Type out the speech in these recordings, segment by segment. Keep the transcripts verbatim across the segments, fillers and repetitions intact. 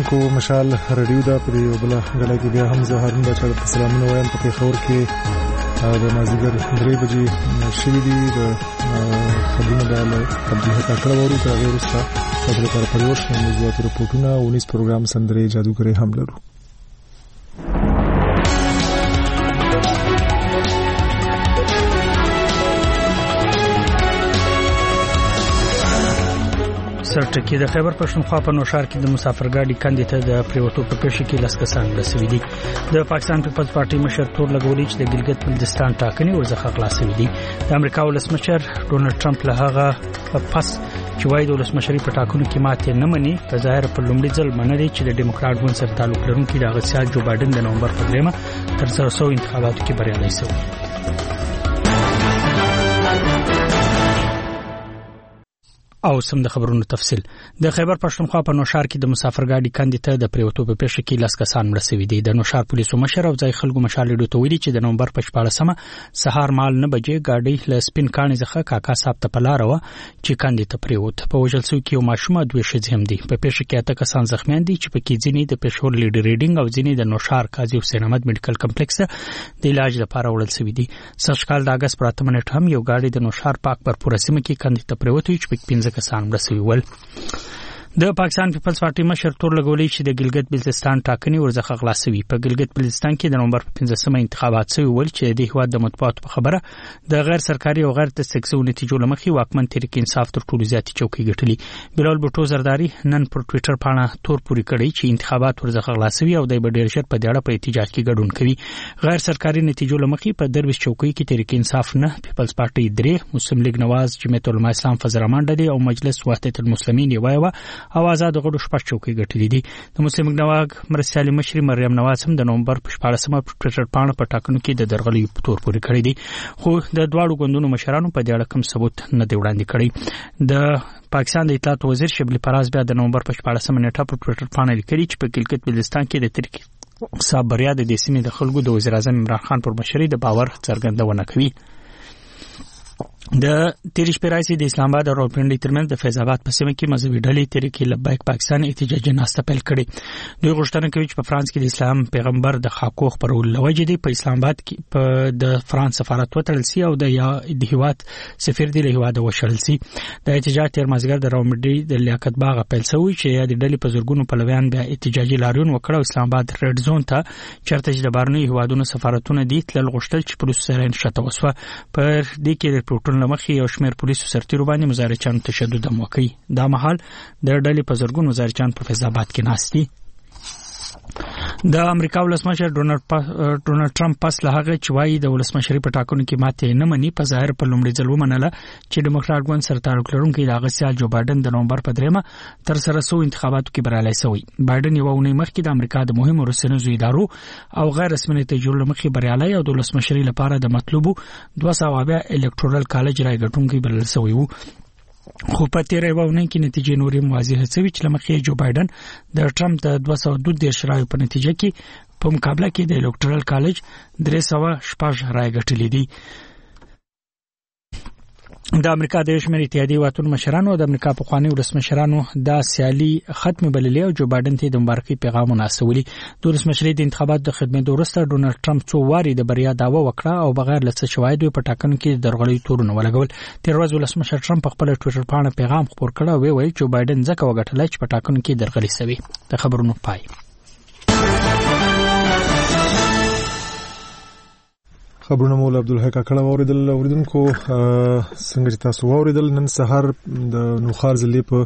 اوریدونکو مشال رادیو دا پر یو بل غلا کې بیا هم زه هارون بچا د سلامونه وایم په خور کې د مازیګر درې بجې شوې دي د خبرونه د عبدالحق کاکړ ورو ته ورسته تاسو لپاره پروش موضوعات رپورټونه او نس پروګرام سندري جادوګري هم لرو. سرټکی د خیبر پښتونخوا په نوشار کې د مسافرګاډي کندې ته د پریوتو په پیښه کې لس کسان رسېدلي دي. د پاکستان پیپلز پارټي مشر تور لګولې چې د ګلګت بلتستان ټاکنې ورڅخه خلاصوي دي. د امریکا ولسمشر ډونالد ټرمپ له هغه پس چې وايي د ولسمشري په ټاکنو کې ماته نه مني په ظاهر په لومړي ځل منلي چې د ډیموکرات ګوند سره تعلق لرونکي د غسیال جو بایدن د نومبر په دریمه تر سره سو انتخاباتو کې بریالي شوی. او سم د خبرونو تفصيل. د خیبر پښتونخوا په نوشار کې د مسافرګاډي کندې ته د پریوتو په پیښه کې لاس کسان مرسوي دي. د نوشار پولیسو مشر او ځای خلکو مشال ډو ته ویلي چې د نومبر په شپاړسمه سهار مال نه بجې گاډي ل سپین کاني ځخه کاکا صاحب ته پلار و چې کندې ته پریوت. په وجل سو کې یو ماشومه دوه شې هم دي. په پیښه کې اته کسان زخمیان دي چې په کې ځینې د پېښور لیډر ریډینګ او ځینې د نوشار قاضي حسین احمد میډیکل کمپلیکس د علاج لپاره وړل شوی دي. سرشکال د اگست پر اته منټ هم یو گاډي د نوشار پاک پر پورسمه کې کندې ته پریوت چې په پنځه کسان مرسوي ول. د پاکستان پیپلز پارټي مشر تور لګولې چې د ګلګت بلتستان ټاکنې ورڅخه خلاصوي. په ګلګت بلتستان کې د نومبر په پنځمه انتخابات شوی ول چې د هیواد د مطبوعاتو په خبره د غیر سرکاري او غیر تصدیقو نتیجو لمخې واکمن تحریک انصاف تر ټولو زیاتې چوکۍ ګټلې. بلال بوټو زرداری نن پر ټوئیټر باندې تور پوری کړی چې انتخابات ورڅخه خلاصوي او د ډیر شر په دیړه په احتجاج کې ګډون کوي. غیر سرکاري نتیجو لمخې په درویش چوکۍ کې تحریک انصاف نه، پیپلز پارټي درې، مسلم لیگ نواز، جمعیت العلماء اسلام فضل الرحمن ډلې او مجلس وحدت المسلمین یو یو او آزاد غړو شپږ چوکۍ ګټلې دي. د مسلم لیگ نواز مرسیالي مشري مریم نواز هم د نومبر په شپاړسمه په ټوئیټر باندې په ټاکنو کې د درغلي په تور پورې کړی دي، خو د دواړو ګوندونو مشرانو په دې اړه کوم ثبوت نه دی وړاندې کړی. د پاکستان د اطلاعات وزیر شبلی فراز بیا د نومبر په شپاړسمه نیټه په ټوئیټر باندې لیکلي چې په ګلګت بلتستان کې د تحریک صاحب بریا د دې سیمې د خلکو د وزیر اعظم عمران خان پر مشرۍ د باور څرګندونه کوي. د تیریش پیرایسي د اسلام آباد او راولپنډي ترمنځ د فیض آباد په سیمه کې مذهبي ډلې تحریک لبیک پاکستان احتجاجي ناسته پیل کړې. دوی غوښتنه کوي چې په فرانس کې د اسلام پیغمبر د خاکو خبرول لوجې دی په اسلام آباد کې په د فرانس سفارت وتړل سي او د یا د هیواد سفیر دی له هیواد وشړل سي. د احتجاج تر مازیګر د راولپنډي د لیاقت باغ پیل شوی چې د ډلې په زورګونو پلویان بیا احتجاجي لاریون وکړ او اسلام آباد ریډ زون ته چرته چې د بارني هیوادونو سفارتونه دي تل غوښتل چې پولیسو سره نشته وسوه. پر دې کې رپورټونه لمخې یو شمېر پولیسو سرتیرو باندې مظاهرچیانو تشدد هم وکړي. دا مهال د ډلې په زرګونو مظاهرچیان په فیض آباد کې ناست دي. د امریکا ولسمشر ډونالد ډونالد ټرمپ پس له هغه چې وايي د ولسمشري په ټاکنو کې ماته نه مني په ظاهر په لومړي ځل ومنله چې ډیموکرات ګوند سره تعلق لرونکي د غسیال جو بایدن د نومبر په دریمه تر سره سو انتخاباتو کې بریالي شوی. بایدن یو ونې مخکې د امریکا د مهمو رسنیزو ادارو او غیر رسمي نتیجو لمخې بریالي او د ولسمشري لپاره د مطلوبو دوه سوه بیا الکتورال کالج راګټونکي بلل شوی وو. خو په تیرې وونه کې نتیجې نورې واضحه شوې چې لمخې جو بایدن د ټرمپ د دوه سوه دوه دیرش رایو په نتیجه کې په مقابله کې د الکتورال کالج درې سوه شپږ رای ګټلې دي. د امریکا د شمېر اتحادیې واتونو مشرانو د امریکا په خواني ولسمشرانو د سیالي ختم بللې او جو بایدن ته د مبارکي پیغام وناسولي. د ولسمشري د انتخاباتو د خدمت وروسته ډونالد ټرمپ څو واري د بریا داوا وکړه او بغیر له څه شواهدو په ټاکنو کې درغلي تورونه ولګول. تیر ورځ ولسمشر ټرمپ خپل ټوئیټر باندې پیغام خپور کړ او ویل چې بایدن ځکه وګټل چې په ټاکنو کې درغلي شوی. د خبرونو پای. خبرونه مول عبدالحق کاکړ اوریدل. اوریدونکو څنګه چې تاسو اوریدل نن سهار د نوخار ضلع په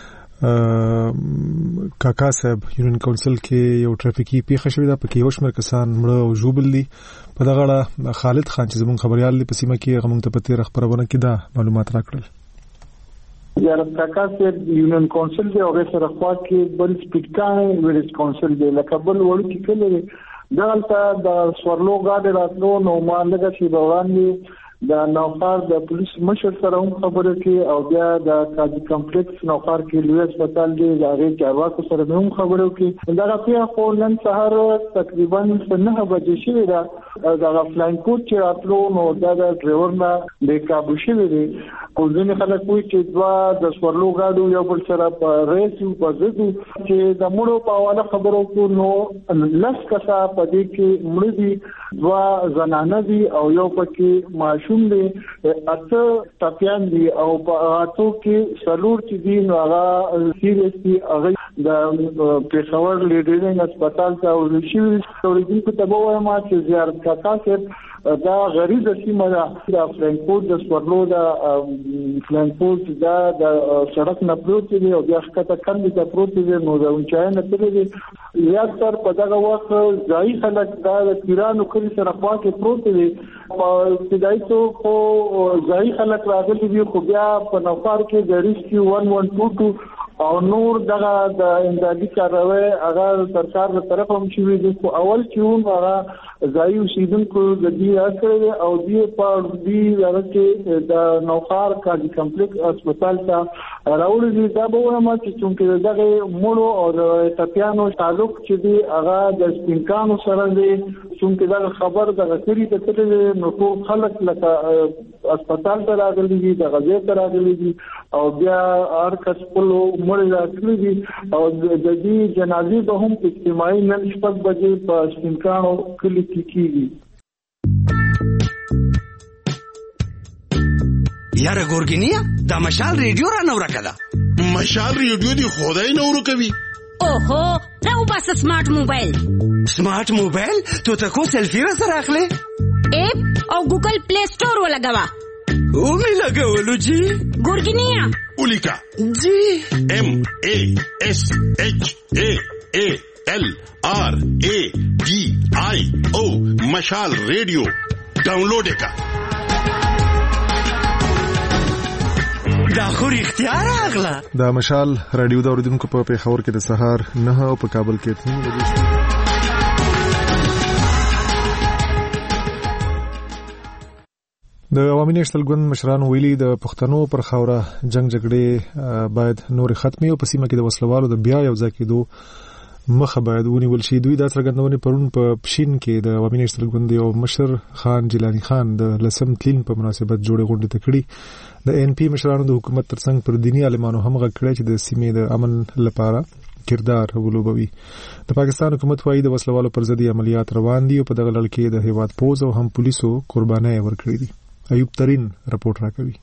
کاکا صاحب یونین کونسل کې یو ټرافیکي پیښه شوې ده، پکې یو شمېر کسان مړه او ژوبل دي. په دغه اړه خالد خان چې زموږ خبريال دی په سیمه کې هغه موږ ته په تیر خبرونه کې دا معلومات راکړل. یاره کاکا صاحب یونین کونسل دی او سره خوا کې بل سپیډکان ویلیج کونسل دی لکه بل وړ کې کله دلته د سورلو غاډه راتلو نو ما لږه شي وړاندې د نوفار د پولیس مشر سره هم خبرې کې او بیا د قاضي کمپلیکس نوفار کې لوی هسپتال دی هغه چارواکو سره هم خبرې کې دا غوښتنه خو نن سهار تقریبا نه بجې شوې ده. دا فلاین کوډ چې راتلو نو دا د ډرایور نه د کابو شوې دي او ځینې خلک وایي چې دوا د سورلو غاډو یو بل سره په ریس په ځدو چې د مړو په حواله خبرو کو نو لس کسا په دې کې مړ دي دوا زنانه دي او یو پکې ماشوم دي اته ټپيان دي او په هاتو کې سلور چې دي نو هغه سیریسلی هغه د پېښور لیډرینګ هسپتال ته ورشي ورېدي په تبو ما چې زیارت کاکا کې دا غریب سیمه ده د فرانکفورت د سورلو د فرانکفورت دا د سړک نه پروت دی او بیا ښکته کندې ته پروت دی نو دا اونچای نه تللی دی یا تر په دغه وخت ځای خلک دا د پیرانو کلی سره خوا کې پروت دی په ابتدایي تو خو ځای خلک راغلي دي خو بیا په نوفار کې د ریسکیو ون ون ټو ټو او نور دغه د امدادي کاروي هغه سرکار له طرف هم شوی دی خو اول چې هغه ځای اوسیدونکو د دې اثر او دې په دې ورته د نوفار کاجی کمپلیکس هسپتال ته راوړل دي دا به ما چې څنګه دغه مړو او د ټپيانو تعلق چې دی هغه د سپینکانو سره دی څنګه دا خبر د غسری ته تللی نو ټول خلک لکه هسپتال ته راغلي دي د غزې ته راغلي دي او بیا هر کس خپل مړ راغلي دي او د دې جنازې به هم اجتماعي نن شپږ بجې په سپینکانو کلی کې کیږي. یاره ګورګینیا دا مشال ریډیو را نو راکړه. مشال ریډیو دی خدای نو ورکوي. اوهو راو بس سمارټ موبایل. سمارټ موبایل تو ته کو سیلفي را سره اخلي اپ او ګوګل پلی سٹور ولګوا. او می لګولو جی ګورګینیا اولیکا جی ام ا اس اچ ا ا ال آر ا ڈی آئی او مشال ریڈیو ډاونلوډ کا. دا خو اختیار اغلا دا مشال رادیو دا اوریدونکو په پیښور کې د سهار نه او په کابل کې اته بجې. د عوامي نېشنل ګوند مشرانو ویلي د پښتنو پر خاوره جنگ جګړې باید نور ختمي او په سیمه کې د وسلوالو د بیا یو ځای کېدو مخه باید ونیول شي. دوی دا څرګندونې پرون په پښین کې د عوامي نېشنل ګوند یو مشر خان جیلانی خان د لسم تلین په مناسبت جوړې غونډې ته کړي. د ان پی مشرانو د حکومت ترڅنګ پر دینی عالمانو هم غږ کړی چې د سیمې د امن لپاره کردار ولوبوي. د پاکستان حکومت وايي د وسلوالو پر ضد عملیات روان دي او په دغه لړ کې د هیواد پوز او هم پولیسو قربانۍ ورکړي دي. ایوب ترين رپورټ راکوي.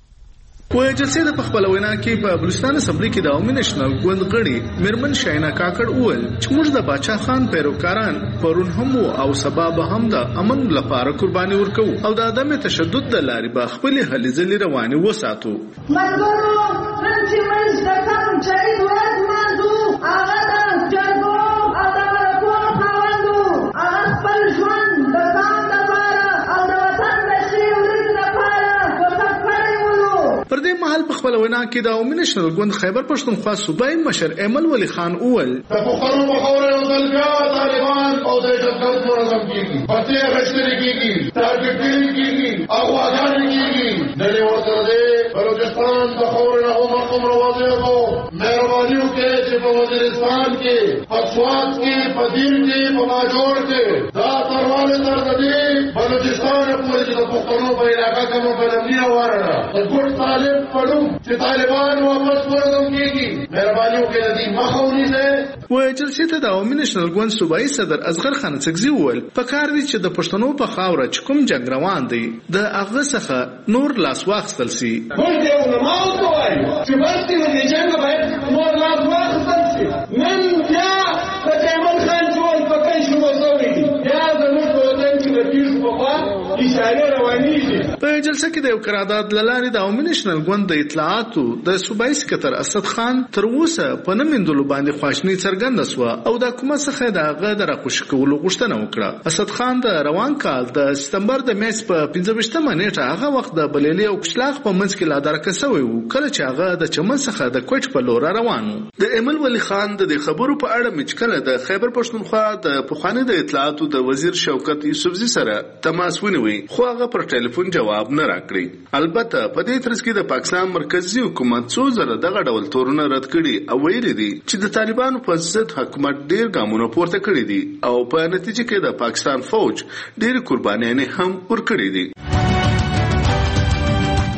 په جلسې د پخپله وینا کې په بلوچستان اسمبلی کې د عوامي نېشنل ګوند غړي میرمن شاینا کاکړ وویل چې موږ د باچا خان پیروکاران پرون هم او سبا به هم د امن لپاره قرباني ورکوو او د عدم تشدد د لارې به خپلې هلې ځلې روانې وساتو. ملګرو نن چې موږ د کم شهید ورځ لمانځو هغه د جرګو او د مرکو خاوندو هغه خپل ژوند د ځان لپاره او د وطن د ښې ورځې لپاره وقف کړی ولو. پر دې مهال په خپله وینا کې د عوامي نېشنل ګوند خیبر پښتونخوا صوبایي مشر ایمل ولی خان وویل د پښتنو په خاوره یو ځل بیا طالبان او دهشتګرد منظم کېږي، پتې اخیستلې کېږي، ټارګېټ کېدل کېږي، اغواګانې کېږي. نن یې ورته دی بلوچستان د خاورې نه هم هغومره واضح کړو. مهرباني وکړئ چې په وزیرستان کې، په سوات کې، په دین کې، په باجوړ کې دا ترواله تر د دې بلوچستان پورې چې د پښتنو په علاقه کې مو بلندي واره د ګوټ طالب پړو چې طالبان واپس ورغم کېږي. مهرباني وکړئ د دې مخه ونیسئ. و جلسې ته د عوامي نېشنل ګوند صوبایي صدر اصغر خان سکزي وویل پکار دي چې د پښتنو په خاوره چې کوم جنګ روان دی د هغه څخه نور لاس واخیستل سي. موږ د علماو ته وایو چې بس د دې جنګ باید نور لاس واخیستل سي. نن بیا د جمال خان ټول په کوم شو وځوي بیا زموږ په وطن کې د پیښو په خوا اشاره روانېږي. په جلسه کې د یو قرارداد له لارې د عوامي نېشنل ګوند د اطلاعاتو د صوبایي سکتر اسد خان تر اوسه په نه میندلو باندې خواشیني څرګنده سوه او د حکومت څخه د هغه د راخوشي کولو غوښتنه وکړه. اسد خان د روان کال د سپتمبر د میاشتې په پنځه ویشتمه نیټه هغه وخت د بلیلې او کشلاق په منځ کې لا درکه سوی و کله چې هغه د چمن څخه د کوټ په لور روان و. د ایمل ولی خان د دې خبرو په اړه مې کله د خیبر پښتونخوا د پخواني د اطلاعاتو د وزیر شوکت یوسفزي سره تماس ونیوی خو هغه پر ټلیفون جواب نه راکړی. البته په دې ترڅ کې د پاکستان مرکزی حکومت څو ځله دغه ډول تورونه رد کړي او ویلي دي چې د طالبانو په ضد حکومت ډیر ګامونه پورته کړي دي او په نتیجه کې د پاکستان فوج ډیر قربانیانې هم ورکړي دي.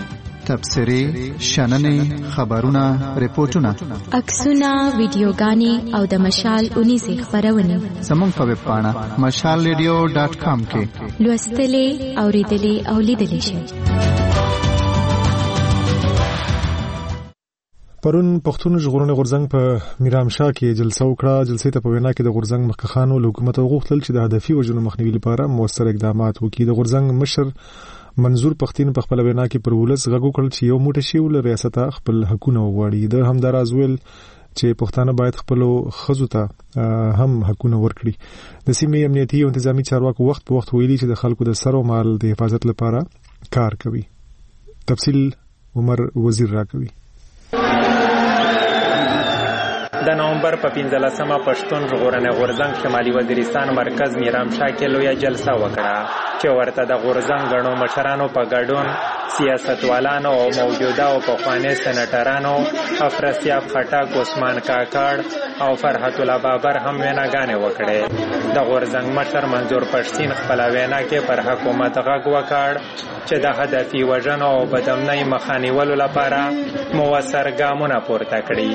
تبصرې شننې خبرونه ریپورتونه عکسونه ویډیوګانې او د مشال اونیزې خبرونه زموږ په ویب پاڼه مشال ریډیو ډاټ کام کې لوستلې اوریدلې او لیدلې شئ. پرون پښتون ژغورنې غورځنګ په میرامشاه کې جلسه وکړه. جلسې ته په وینا کې د غورځنګ مخکخانو له حکومت غوښتل چې د هدفي وژنو مخنیوي لپاره موثر اقدامات وکړي. د غورځنګ مشر منظور پښتين په خپل وینا کې پر ولس غږ وکړ چې یو موټی شی ول ریاست خپل حقونه وغواړي. د همداراز ویل چې پښتانه باید خپل خزو ته هم حقونه ورکړي. د سیمې امنیتي او انتظامی چارواکو وخت په وخت ویلي چې د خلکو د سر او مال د حفاظت لپاره کار کوي. تفصیل عمر وزیر راکوي. د نومبر په پنځلسمه پښتون ژغورنې غورځنګ شمالي وزیرستان مرکز میرامشاه کې لویه جلسه وکړه چې ورته د غورځنګ غړو مشرانو په ګډون سیاستوالانو او موجوده او پخواني سېنټرانو افراسیاب خټک، عثمان کاکړ او فرحت الله بابر هم ویناګانې وکړې. د غورځنګ مشر منظور پښتين خپل وینا کې پر حکومت غږ وکړ چې د هدفي وژنو او بدامنۍ مخنیوي لپاره موثر ګامونه پورته کړي.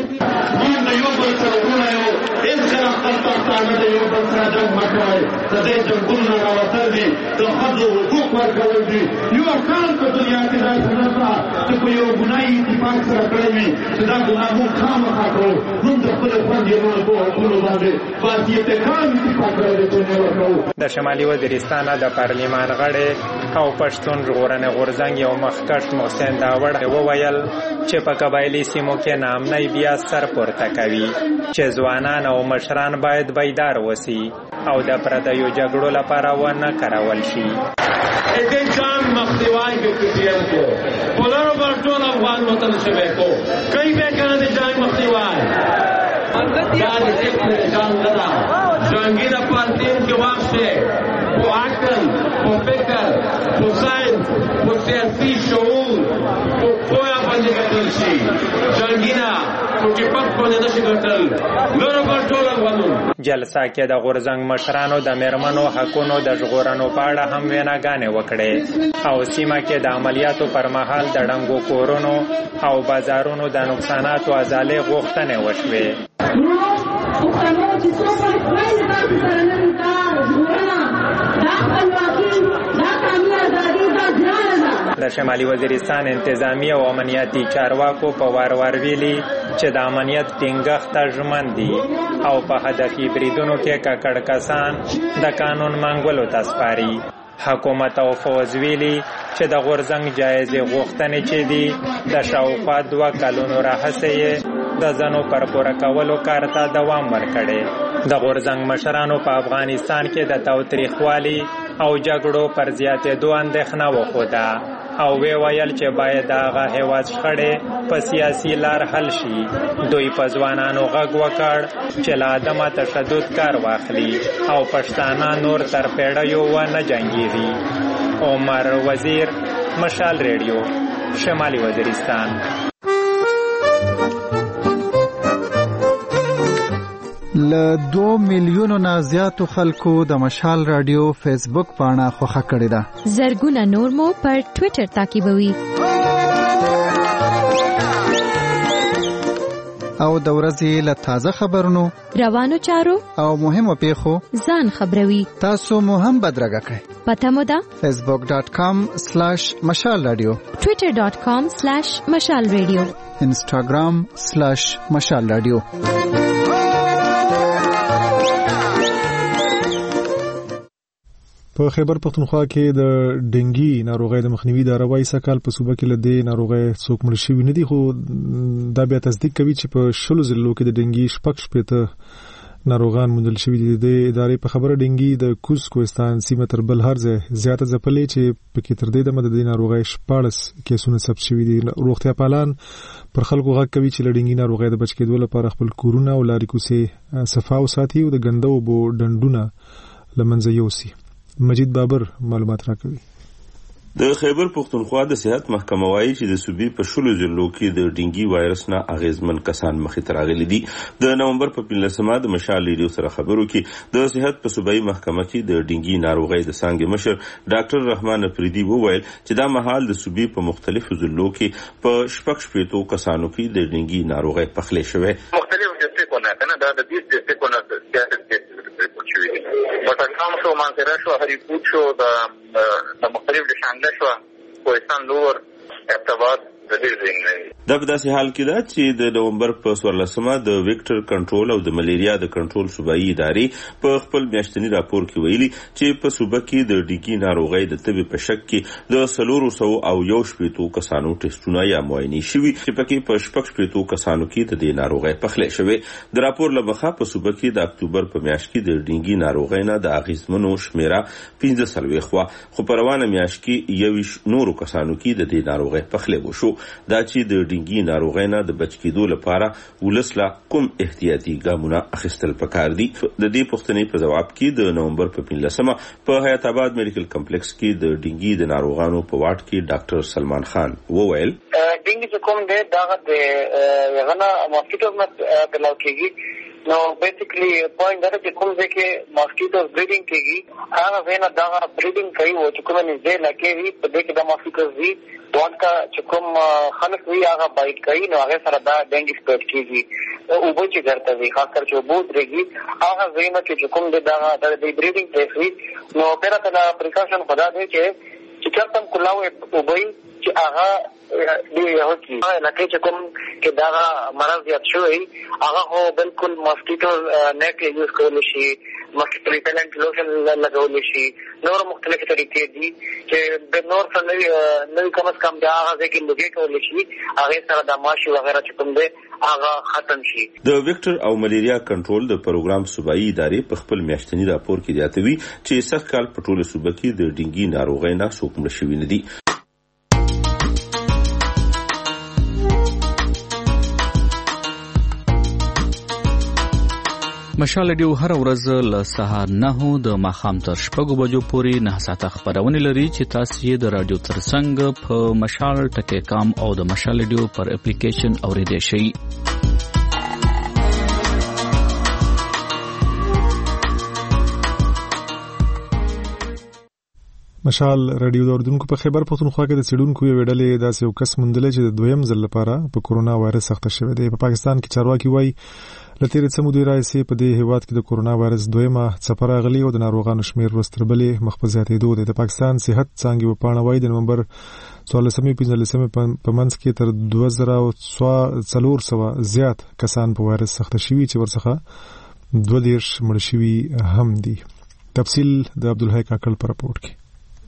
د شمالي وزیرستان د پارلیمان غړي او پښتون ژغورنې غورځنګ یو مخکښ محسن داوړ وویل چې په قبایلی سیمو کې نامنۍ بیا سر پورته کوي چې ځوانان او مشران باید بیدار وسی او د پردیو جګړو لپاره ونه کارول شي. دې جنگ مخنیوي وکړي کو بولانو پر ټول افغان وطن شوه کو کوي به کنه د جنگ مخنیوي دا د خپل جنگ نه جنگي د پارتین کې واښه او عقل او فکر او ساينس او سیاسي شعور او پوهه باندې کتل شي. جنگینا چې په خپل نشي ګټل نور پر ټول افغانو. جلسه کې د غورځنګ مشرانو د میرمنو حقونو د ژغورنو په اړه هم ویناګانې وکړې او سیمه کې د عملیاتو پر مهال د ډنګو کورونو او بازارونو د نقصاناتو ازالې غوښتنې وشوې. د شمالي وزیرستان انتظامی او امنیتي چارواکو په وار وار ویلي چې د امنیت ټینګښت ژمن دي او په هدفي بریدونو کې ککړ کسان د قانون منګولو ته سپاري. حکومت او فوز ویلي چې د غورځنګ جایزې غوښتنې چې دي د شاوخوا دوه کلونو راهیسې د ځنو پر پوره کولو کار ته دوام ورکړي. د غورځنګ مشرانو په افغانستان کې د تاوتریخوالي او جګړو پر زیاتېدو اندېښنه وښوده او وی ویل چې باید هغه هیواد شخړې په سیاسي لار حل شي. دوی په ځوانانو غږ وکړ چې له عدمه تشدد کار واخلي او پښتانه نور تر پیړیو ونه جنګېږي. عمر وزیر، مشال ریډیو، شمالي وزیرستان. له دو میلیونو نه زیاتو خلکو د مشال رادیو فیسبوک پاڼه خوښه کړې ده. زرګونه نور مو پر ټوئیټر تعقیبوي او د ورځې له تازه خبرونو، روانو چارو او مهمو پیښو ځان خبروي. تاسو مو هم بدرګه کړئ. پته مو ده فیسبوک ډاټ کام سلیش مشال رادیو، ټوئیټر ډاټ کام سلیش مشال رادیو، انسټاګرام سلیش مشال رادیو. په خیبر پختونخوا کې د ډنګي ناروغۍ د مخنیوي د اروای سکهال په صوبه کې لدې ناروغۍ څوک مړ شوي نه دي، خو دا بیا تصدیق کوي چې په شلو ضلعو کې د ډنګي شپږ شپېته ناروغان موندل شوي دي. د ادارې په خبره ډنګي د کوز کوهستان سیمه تر بل هر ځای زیاته ځپلې چې پکې تر دې دمه د دې ناروغۍ شپاړس کیسونه ثبت شوي دي. روغتیا پالان پر خلکو غږ کوي چې له ډنګي ناروغۍ د بچ کېدو لپاره خپل کورونه او لارې کوڅې صفا وساتي او د ګنده اوبو ډنډونه له منځه یوسي. مجید بابر معلومات راکوي. د خیبر پښتونخوا د صحت محکمه وايي چې د صوبې په شلو ضلعو کې د ډینګي وایرس نه اغیزمن کسان مخې ته راغلي دي. د نومبر په پنځلسمه د مشال ریډیو سره خبرو کې د صحت په صوبایي محکمه کې د ډینګي ناروغۍ د څانګې مشر ډاکټر رحمان افریدي وویل چې دا مهال د صوبې په مختلفو ضلعو کې په شپږ شپېتو کسانو کې د ډینګي ناروغۍ پخلی شوې. مختلف ډسټریکټونه کنه دا د دې ډسټریکټونه د سیاست شوې پټکام شو مانسره شو هریپور شو د مختلف د شانګله شو کوهستان لور ارتباط د دې ځای دا په داسې حال کې ده چې د نومبر په څوارلسمه د ویکټر کنټرول او د ملیریا د کنټرول صوبایي ادارې په خپل میاشتني راپور کې ویلي چې په صوبه کې د ډینګي ناروغۍ د تبې په شک کې د څلور سوه او یو شپېتو کسانو ټیسټونه یا معاینې شوي چې پکې په شپږ شپېتو کسانو کې د دې ناروغۍ پخلی شوې. د راپور له مخه په صوبه کې د اکتوبر په میاشت کې د ډینګي ناروغۍ نه د اغیزمنو شمیره پنځه څلوېښت وه، خو په روانه میاشت کې یوویشت نورو کسانو کې د دې ناروغۍ پخلی وشو. دا چې د ډینګي ناروغۍ نه د بچ کېدو لپاره ولس لا کوم احتیاطي ګامونه اخیستل پکار دي. د دې پوښتنې په ځواب کې د نومبر په پنځلسمه په حیات آباد میډیکل کمپلیکس کې د ډینګي د ناروغانو په واټ کې ډاکټر سلمان خان وویل ډینګي چې کوم دی دا د یغنا ماسکیټو نه بلاو کېږي. نو بیسیکلی پوینټ دا چې کوم ځای کې ماسکیټوز بریډینګ کېږي هغه ځای نه دا بریډینګ کوي او چې کومه نږدې لکې وي په دې کې دا ماسکیټوز وي دوانکا چې کوم خلک وي هغه بایټ کوي نو هغه سره دا ډینګي سپریډ کېږي. اوبه چې ګرته وي خاص کر چې اوبه درېږي هغه ځای نه چې کوم دی دا د بریډینګ پلیس وي نو پیره ته پریکاشن خدا دی چې چې چېرته هم کلاوې اوبه وي چې هغه ډېرې هوکي لکه چې کوم کې دا مرض زیات شوی هغه خو بالکل ماسکیټو نیټ یوز کولی شي، ماسکیټو ریپیلنټ لوشن لګولی شي، نور مختلفې طریقې دي چې د نور څه نوي نوي کم از کم د هغه ځای کې لوګې کولی شي هغې سره د ماشي وغیره چې کوم دی هغه ختم شي. د ویکټر او ملیریا کنټرول د پروګرام صوبایي ادارې په خپل میاشتني راپور کې زیاتوي چې سږ کال په ټوله صوبه کې د ډینګي ناروغۍ نه څوک مړه شوي نه دي. مشال ریډیو هر ورځ له سهار نهو د ماښام تر شپږو بجو پورې نه ساعته خبرونه لري چې تاسو یې د رادیو ترڅنګ په مشال ټکی کام او د مشال ریډیو پر اپلیکیشن اوریدئ شئ. مشال رادیو د اردوونکو په خیبر پښتونخوا کې د څېړونکو یو ډلې داسې یو کس موندلی چې د دویم ځل لپاره په کورونا وایرس اخته شوی دی. په پاکستان کې چارواکي وایي له تېرې څه مودې راهیسې په دې هېواد کې د کورونا وایرس دویمه څپه راغلې او د ناروغانو شمېر ورځ تر بلې مخ په زیاتېدو دی. د پاکستان صحت څانګې وپاڼه وایي د نومبر څوارلسمې پنځلسمې په منځ کې تر دوه زره څلور سوه زیات کسان په وایرس اخته شوي چې ورڅخه دوه دېرش مړه شوي هم دي. تفصیل د عبدالحی کاکړ په راپور کې.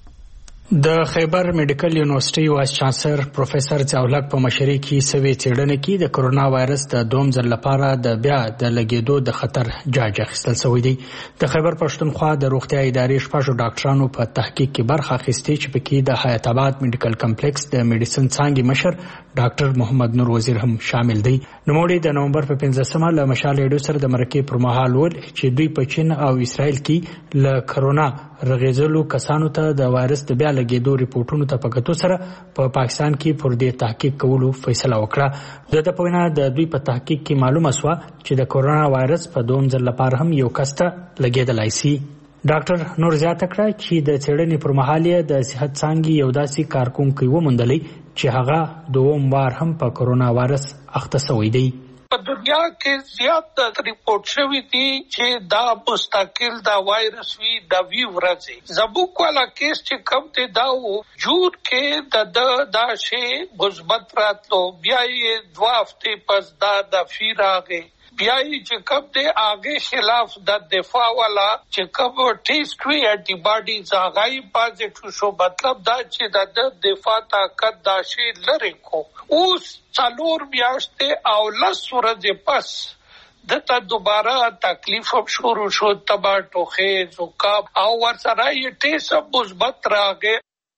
د خیبر میډیکل یونیورسيټي وایس چانسلر پروفیسور ضیاءالحق په مشرۍ کې سوي څېړنې کې د کورونا وایرس د دوم ځل لپاره د بیا د لګېدو د خطر جاج اخیستل شوی دی. د خیبر پښتونخوا د روغتیا ادارې شپږو ډاکټرانو په تحقیق کې برخه اخیستې چې پکې د حیات آباد میډیکل کمپلیکس د میډیسن څانګې مشر ډاکټر محمد نور وزیر هم شامل دی. نوموړي د نومبر په پنځلسمه له مشال ریډیو سره د مرکې پر مهال وویل چې دوی په چین او اسرائیل کې له کورونا رغېدلو کسانو ته د وایرس د بیا لګېدو ریپورټونو ته په کتو سره په پاکستان کې پر دې تحقیق کولو فیصله وکړه. د په وینا د دوی په تحقیق کې معلومه شوه چې د کورونا وایرس په دوم ځل لپاره هم یو کس ته لګېدلی سي. ډاکټر نور زیاته کړه چې د څېړنې پر مهال یې د صحت څانګې یو داسې کارکونکی وموندلی چې هغه دوم وار هم په کورونا وایرس اخته شوی دی. په دنیا کې زیات ریپورت شوی دي چې دا مستقل دا وایرس وی دا وی ورځي. زبوک والا کیس چې کم ته دا و جوړ کې د دا شی مثبت راتلو بیا یې دوه هفته پس دا د فیر راغی بیا یې چې کم ته آگے خلاف د دفاع والا چې کم ټیسټ وی انټي باډیز هغه پازیټیو شو. مطلب دا چې د دفاع طاقت دا شی لري کو اوس څلور میاشتې او لس ورځې پس دته دوباره تکلیف هم شروع شو، تبا ټوخې زکام او ورسره یې ټیسټ مثبت راغی.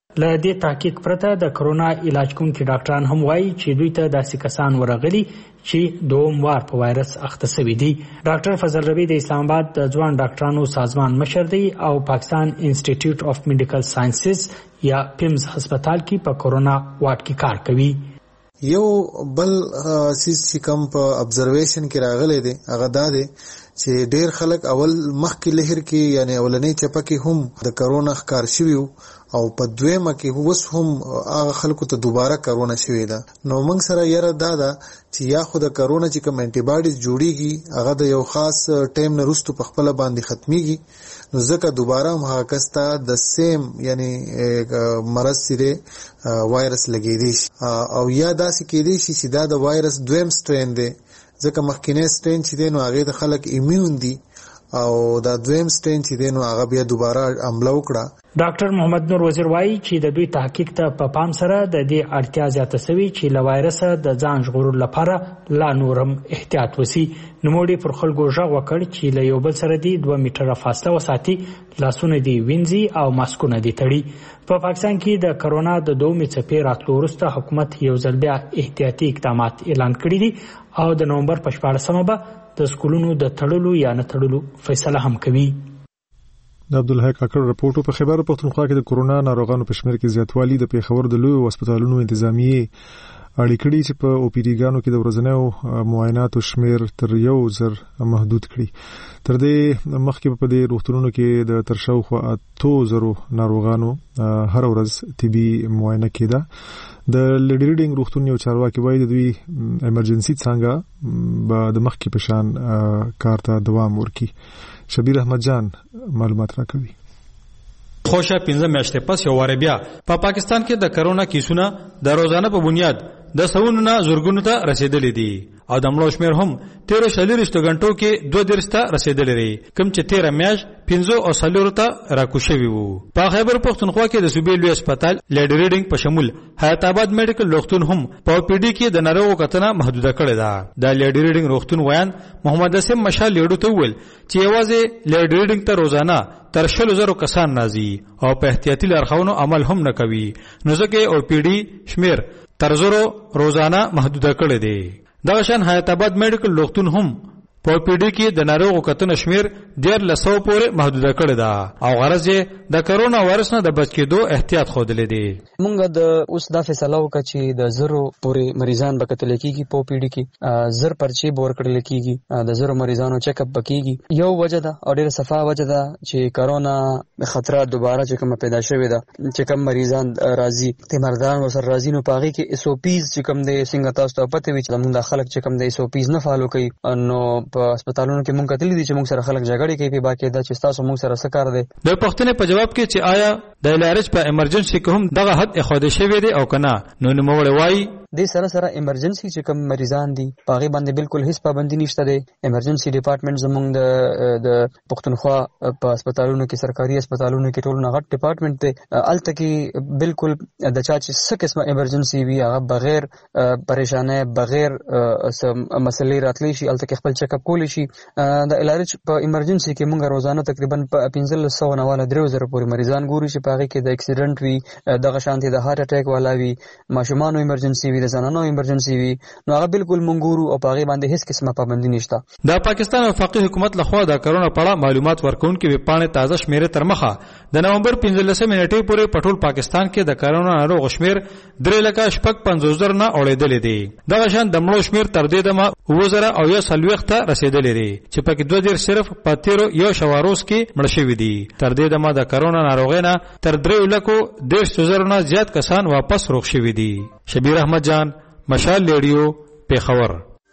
له دې تحقیق پرته د کرونا علاج کوونکي ډاکټران هم وایي چې دوی ته داسې کسان ورغلي چې دوم وار په وایرس اخته شوي دي. ډاکټر فضل ربی د اسلام آباد د ځوان ډاکټرانو سازمان مشر دی او پاکستان انسټیټیوټ اف میډیکل ساينسز یا پیمز هسپتال کې په کرونا وارډ کې کار کوي. یو بل سیس چې کوم په ابزرویشن کې راغلی دی هغه دا دی چې ډیر خلک اول مخکې لهر کې یعنی اولنۍ چپه کې هم د کرونا ښکار شوي او په دویمه کې اوس هم هغه خلکو ته دوباره کرونا شوې ده. نو موږ سره یره دا ده چې یا خو د کرونا چې کوم انټي باډیز جوړیږي هغه د یو خاص ټایم نه وروسته په خپل باندې ختميږي، نو ځکه دوباره هم هغه کسته د سیم یعنی مرض سره وایرس لګیدي او یا داسې کېدي چې دا د وایرس دویم سټرین دی، ځکه مخکینی سټرین چې دی نو هغه د خلک ایمیون دي او دا دویم سټرین چې دی نو هغه بیا دوباره حمله وکړه. ډاکټر محمد نور وزیر وایي چې د دوی تحقیق ته په پام سره د دې اړتیا زیاته شوې چې له وایرس د ځان ژغورلو لپاره لا نورم احتیاط وسی. نوموړي پر خلکو غږ وکړ چې له یو بل سره دی دوه میټره فاصله وساتي، لاسونه دی وینځي او ماسکونه دی تړي. په پاکستان کې د کرونا د دومې څپې راتلو وروسته حکومت یو ځل بیا احتیاطي اقدامات اعلان کړي دي او د نومبر په شپاړسمه به د سکولونو د تړلو یا نه تړلو فیصله هم کوي. د عبدالحق کاکړ رپورټو په خیبر پښتونخوا کې د کرونا ناروغانو په شمېر کې زیاتوالی د پیښور د لوی هسپتالونو انتظامیه اړ کړي چې په او پی ډي ګانو کې د ورځنیو معایناتو شمېر تر یو زر محدود کړي. تر دې مخکې په دې روغتونونو کې د تر شاوخوا اتو زرو ناروغانو هر ورځ طبي معاینه کېده. د لیډ ریډینګ روغتون یو چارواکي وایي د دوی ایمرجنسي څنګه به د مخکې په شان کار ته دوام ورکړي. شبیر احمد جان معلومات راکوي. خوشا پنځه میاشتې پس یو واره بیا په پا پاکستان کې د کرونا کیسونه د روزانه په بنیاد د سونو نه زورګونو ته رسیدلې دي او د مړو شمېر هم تیرو شلیرشتو غنټو کې دوه درسته رسیدلې لري، کوم چې تیره میاشت پنځو او سلورو ته راکوشوي وو. په خیبر پښتونخوا کې د صوبې لوی هسپتال لیډ ریډینګ په شمول حیات آباد میډیکل روغتون هم په پی ډي کې د ناروغو کتنه محدوده کړې ده. د لیډ ریډینګ روغتون ویان محمد اسم مشال لیډو ته ویل چې یوازې لیډ ریډینګ ته روزانه تر شلو زرو کسان راځي او په احتیاطي لارښوونو عمل هم نه کوي، نو ځکه او پی ډي شمیر تر زرو روزانه محدوده کړی دی. دغه شان حیات آباد میډیکل روغتون هم په پی ډي کې د ناروغو کتنه شمیر ډیر لسو پورې محدوده کړی ده او غرض یې د کرونا وایرس نه د بچ کېدو احتیاط خوده دی. مونږ د اوس دا فیصله وکړه چې د زرو پورې مریضان به کتل کېږي په پی ډي کې، زر پرچی بور کړل کېږي، د زرو مریضانو چیک اپ وکړي. یو وجه ده او ډیره صفه وجه ده چې کرونا خطر دوباره چې کوم پیدا شوې ده، چې کوم مریضان راځي ته مردان وسر راځي نو پاغي کې اس او پیز چې کوم د څنګه تاسو ته پته وي چې موږ د خلک چې کوم د اس او پیز نه فالو کوي، نو په هسپتالونو کې مونږ کتلې دي چې مونږ سره خلک جګړه کوي په باکې دا چې تاسو مونږ سره څه کار دی. د پښتنې په جواب کې چې آیا د علاج په ایمرجنسي کې هم دغه حد اخاده شوی دی او کنه، نو نوموړی وایي د سره سره ایمرجنسي چې کوم مریضان دي پاغي باندې بالکل هیڅ پابندي نشته دی. ایمرجنسي ډپارټمنټ زمونږ د د پښتونخوا په هسپتالونو کې سرکاري هسپتالونو کې ټول نه غټ ډپارټمنټ دی، الته کې بالکل د چا چې څه قسمه ایمرجنسي وي هغه بغیر پریشانه بغیر مسلې راتلی شي، الته کې خپل چیک اپ کولی شي. د علاج په ایمرجنسي کې مونږ روزانه تقریبا پنځه سوه نه والا درې زره پورې مریضان ګوري چې پاغي کې د اکسیډنټ وي، دغه شانتي د هارت اٹیک والا وي، ماشومان ایمرجنسي وي، د زنانو ایمرجنسي وي، نو هغه بالکل مونږ ګورو او پاغي باندې هیڅ قسمه پابندي نشته. د پاکستان وفاقي حکومت لخوا د کرونا په اړه معلومات ورکونکي ویبپاڼې تازه شمیره تر مخه د نومبر پنځلسمې نیټې پورې په ټول پاکستان کې د کرونا ناروغ شمیر درې لکه شپږ پنځوس زره نه اوړېدلې دي. دغه شان د مړو شمیر تر دې دمه اووه زره او یو څلوېښت ته رسېدلې دي چې پکې دوه دېرش صرف په تیرو یو شواروز کې مړ شوي دي. تر دې دمه د کرونا ناروغۍ نه تر دریو لکو دېرش زرو نه زیات کسان واپس روغ شوي دي. شبیر احمد جان، مشال ریډیو، پیښور.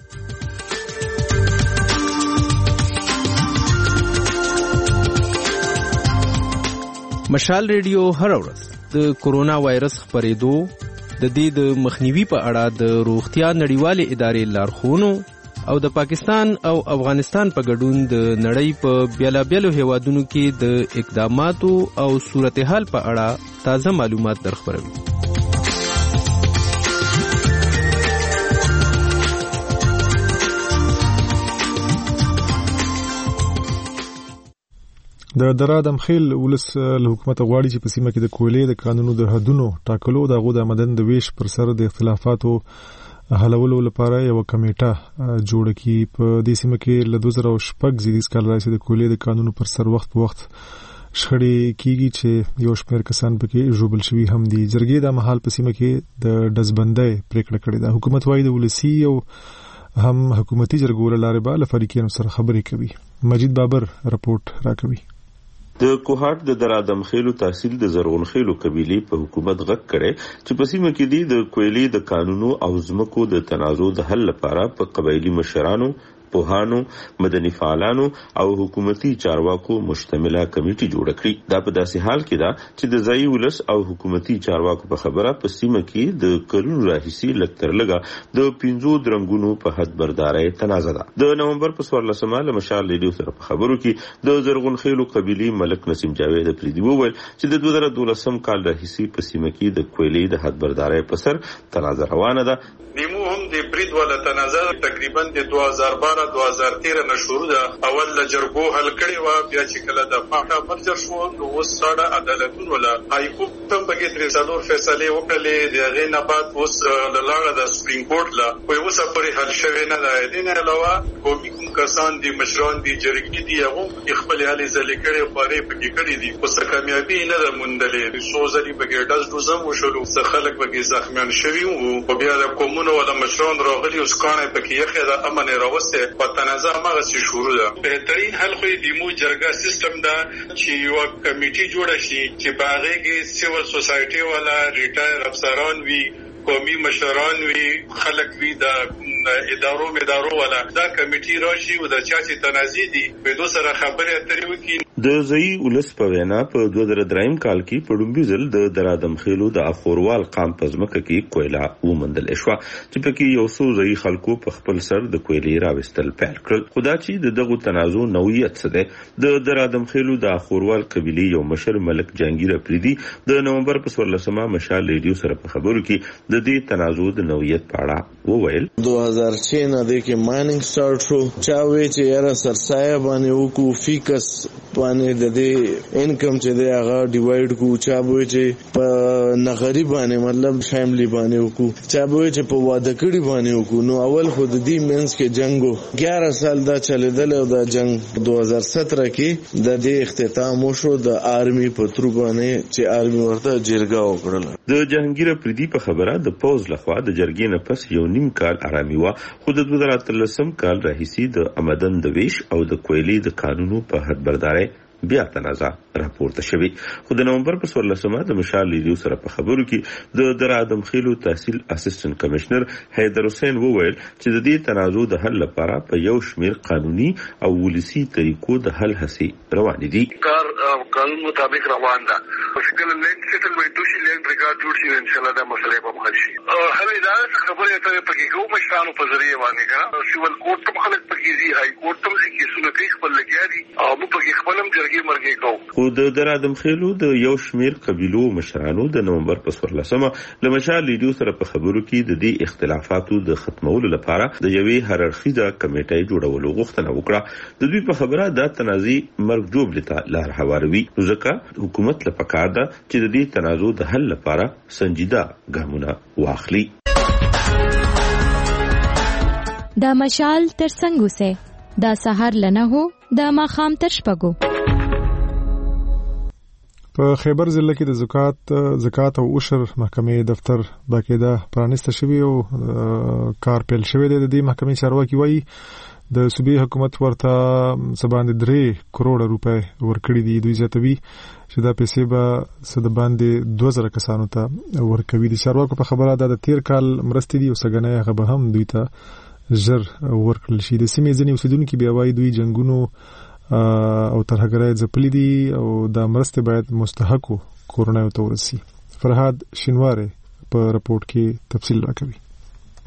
مشال ریډیو هر ورځ د کورونا وایرس خپرېدو د دې د مخنیوي په اړه د روغتیا نړیوالې ادارې لارښوونو او د پاکستان او افغانستان په ګډون د نړۍ په بیلابیلو هیوادونو کې د اقداماتو او صورتحال په اړه تازه معلومات درخبروي. د درادم خیل ولس له حکومت غواړي چې په سیمه کې د کویلې د قانونو د حدونو ټاکلو د غو د مدن د ویش پر سر د اختلافاتو حلولو لپاره یو کمیټه جوړه کړي. په دې سیمه کې له دوه زره شپږ زیږدیز کال راځي د کویلې د قانونو پر سر وخت په وخت شخړې کیږي چې یو شمېر کسان پکې ژوبل شوي هم دي. جرګې د مهال په سیمه کې د ډزبندۍ پریکړه کړې ده. حکومت وايي د ولسی او هم حکومتي جرګو له لارې به له فریقونو سره خبرې کوي. مجید بابر رپورټ راکوي. د کوهاټ د درادم خېلو تحصیل د زرغون خېلو قبيله په حکومت غږ کړي چې په سیمه کې دي د کویلې د قانونو او ځمکو د تنازع د حل لپاره په قبایلی مشرانو، پوهانو، مدني فعالانو او حکومتي چارواکو مشتمله کمیټه جوړه کړې. دا په داسې حال کې ده چې د ځای ولس او حکومتي چارواکو په خبره په سیمه کې د کلونو راهیسي لکتر لګا د پنځو درنګونو په حد بردارۍ تنازع ده. د نومبر په څوارلسمه له مشال لیډیو سره په خبرو کې د زرغون خېلو قبيله ملک نسیم جاوید پریدي وویل چې د دوه زره دولسم کال راهیسي په سیمه کې د کویلې د حد بردارۍ په سر تنازع روانه ده. نیمو هم د برید ولا تنازع تقریبا د دوه هزار بارہ دوه هزار تیرہ نه شروع ده. اول له جرګو حل کړي و، بیا چې کله د پاټا مرجر شو نو اوس ساده عدالتونه ولا هاي کوټ هم بګی تر څلور فیصله وکړلې. د هغې نه بعد اوس لاړه د سپریم کورټ لا وي اوس پرې حل شوی نه ده. دین علاوه قومي کوم کسان دي مشران دي جرګې دي هغه خپل حالې ځلې کړي خورې پکې کړي دي اوس کامیابی نه ده موندلې. سو ځلې بګی داس دوزم وشلو څه خلک بګی زخمیان شوي او بیا د کومونو ولا مشران راغلي اوس کانه پکې یخه د امن راوسته په تنازع مغه سي شروع ده. بهترین حل خو د مو جرګه سیستم ده چې یو کمیټي جوړه شي چې باغې کې سیول سوسایټي ولا ریټایر افسران وي، قومي مشران وي، خلک وي د ادارو مدارو ولا دا کمیټي راشي او د چاچي تنازع دي په دوه سره خبرې اترې وکړي. د ځای ولس په وینا په دوه زره دریم کال کې په ډومبي ځل د درادم خېلو د اخوروال قام په ځمکه کې کویلا ومندل شو چې پکې یو څو ځای خلکو په خپل سر د کویلې راوستل پیل کړل. خدا چې د دغه تنازع نوعیت څه ده د درادم خېلو د اخوروال قبيله یو مشر ملک جهانگیر افریدي د نومبر په څوارلسمه مشال ریډیو سره په خبرو کې د دې تنازع د نوعیت په اړه وویل. دوه هزار چھ نه د کې مایننګ سٹارټ شو چا وی چې یاره سرسایه باندې وکړو فیکس باندې د دې انکم چې دی هغه ډیوایډ کو، چا وی چې په نغری باندې مطلب فیملی باندې وکړو، چا وی چې په واده کړي باندې وکړو. نو اول خو د دې مینس کې جنگو یازده سال دا چلیدل او دا جنگ دوه هزار سترہ کې د دې اختتام وشو د آرمی په تر باندې چې آرمی ورته جرګه وکړه. د جهانگیر افریدي په خبره د پوز لخوا د جرګې نه پس یو نیم کال آرامي و، خو د دوه زره اتلسم کال راهیسي د امدن د ویش او د کویلې د قانونو په حد بردارۍ بیا تنازع راپورته شوی. خو د نومبر په څوارلسمه د مشال لیډیو سره په خبرو کې د درادم خېلو تحصیل اسسټنټ کمشنر حیدر حسین وویل چې د دې تنازع د حل لپاره په یو شمېر قانوني او ولسی طریقو د حل هڅې روانې دي. کار قانون مطابق روان ده. مشکل لینډ سیټلمنټ شي، لینډ ریکارډ جوړ شي، ان شاء الله دا مسله به حل شي. هغه اداره خبره ته پکې کوم مشرانو په ذریعہ باندې کړه سیول کورټ ته خلک پکې دي، هاي کورټ ته کیسونه کوي خپل لګیا دي او موږ پکې خپلم جرګې مرګې کوو. خو د درادم خېلو د یو شمېر قبیلو مشرانو د نومبر په څوارلسمه له مشال لیډیو سره په خبرو کې د دې اختلافاتو د ختمولو لپاره د یوې هررخیزه کمیټې جوړولو غوښتنه وکړه. د دوی په خبره دا تنازع مرګ جوړ لته لار هواروي، ځکه حکومت له پکار ده چې د دې تنازع د حل لپاره سنجیده ګامونه واخلي. دا مشال تر څنګه سه دا سحر لنه هو دا ماخام تر شپګو. په خیبر ضلع کې د زکات زکات او عشر محکمې دفتر باقاعده پرانیسته شوی او کار پیل شوی دی. د دې محکمې چارواکي وایي د صوبې حکومت ورته سباند درې کروڑ روپے ورکړي دي. دوی زیاتوي چې دا پیسې به سد باندې دوه زره کسانو ته ورکوي دي. چارواکو په خبره ده د تیر کال مرستې دي او سګنې هغه به هم دوی ته ژر ورکړل شي. د سیمې ځینې اوسیدونکو بیا وایي دوی جنگونو او ترهګرۍ ځپلي دي او دا مرستې باید مستحقو کورنیو ته ورسي. فرهاد شینواره په رپورټ کې تفصیل راکوي.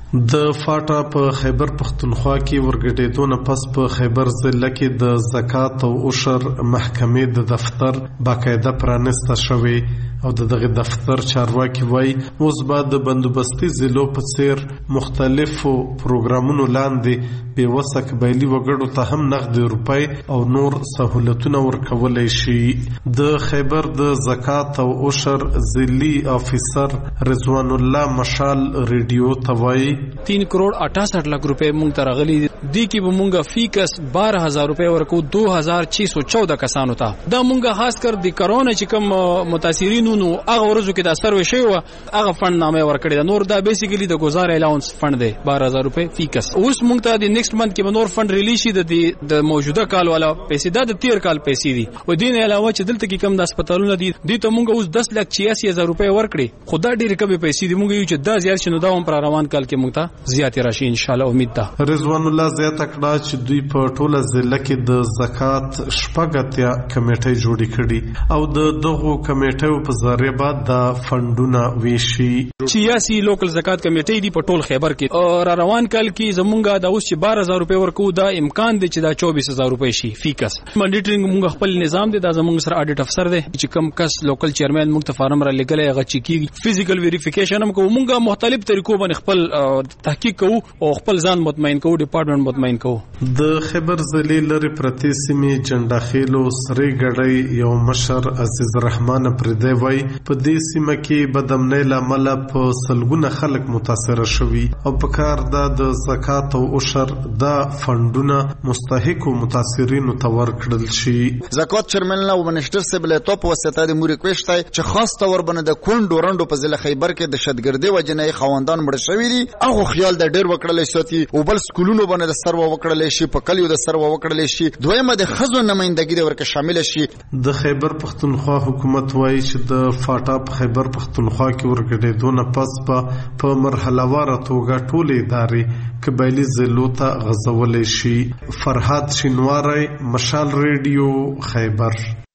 د فاټا په خیبر پختونخوا کې ورګډېدو نه پس په خیبر ضلع کې د زکات او عشر محکمې د دفتر باقاعده پرانسته شوې او د دغه دفتر چارواکي وایي اوس بعد د بندوبستي ضلعو په څیر مختلفو پروګرامونو لاندې بېوسه قبایلي وګړو ته هم نغدي روپۍ او نور سهولتونه ورکولی شي. د خیبر د زکات او عشر ضلعي افیسر رضوان الله مشال ریډیو ته وایي तीन करोड़ अठासठ लाख रुपए मुंग तरगली दी की मुंगा फी कस बारह हजार रुपए वरकू दो हजार छह सौ चौदह कसान होता दा मुंगा खास कर दी कोरोना ची कम मुतासिरीन नु आगा वरजो के दा सर्वे शेवा आगा फंड नामे वरकड़ी दा नोर दा बेसिकली द गुजार अलाउंस फंड दे बारह हजार रुपए फी कस उस मुंग ता दी नेक्स्ट मंथ के नोर फंड रिलीज दी दी द मौजूदा काल वाला पैसे दा द तेर काल पैसे दी ओ दिन अलावा च दिल तक कम दा अस्पतालों दी दी तो मुंगा उस दस लाख छियासी हजार रुपए वरकड़ी खुदा डी रिकवरी पैसे दी मुंगा यू च दा ज्यादा शनो दा हम पर रोان काल के मुंगा زیات راشي ان شاء الله امید ده. رضوان الله زیات کړه چې دوی په ټوله ضلع کې د زکات شپږتیا کمیټې جوړې کړي او د دغو کمیټو په ذریعہ بعد د فندونه ویشي. چھیاسی لوکل زکات کمیټې دی په ټول خیبر کې او روان کال کې زمونږه د اوس چې بارہ هزار روپے ورکو دا امکان دی چې دا چوبیس هزار روپے شي فی کس. منډیټرینګ موږ خپل نظام دی دا زمونږ سره اډیټ افسر دی چې کم کس لوکل چیرمن موږ ته فارم را لګلې هغه چې کی فزیکل ویریفیکیشن هم کوو موږ مختلف طریقو باندې خپل تحقیق کوو او خپل ځان مطمئن کوو ډپارټمنټ مطمئن کوو. د خیبر ضلع لري پرتی سیمې جنډاخیلو سری ګړی یو مشر عزیز الرحمن پردی وای په دې سیمه کې بدامنۍ لامل په سلګونه خلک متاثر شوي او په کار د زکات او عشر د فندونه مستحقو متاثرینو ته ورکړل شي. زکات چرمنلا او منشتر سبله توپ وسته د موري کوښتای چې خاص تور بنه د کونډو رندو په ضلع خیبر کې د شتګردي وجنې خوندان مړ شوي دي هغه خیال د ډېر وکړل شي او بل سکولونو باندې د سرو وکړل شي په کلیو د سرو وکړل شي دویمه د خزو نمائندګي د ورکه شامل شي. د خیبر پختونخوا حکومت وایي چې د فاټا په خیبر پختونخوا کې ورګډېدو نه پس په مرحله واره توګه ټولې ادارې قبایلي ضلعو ته غځولی شي. فرهاد شینواری مشال ریډیو خیبر.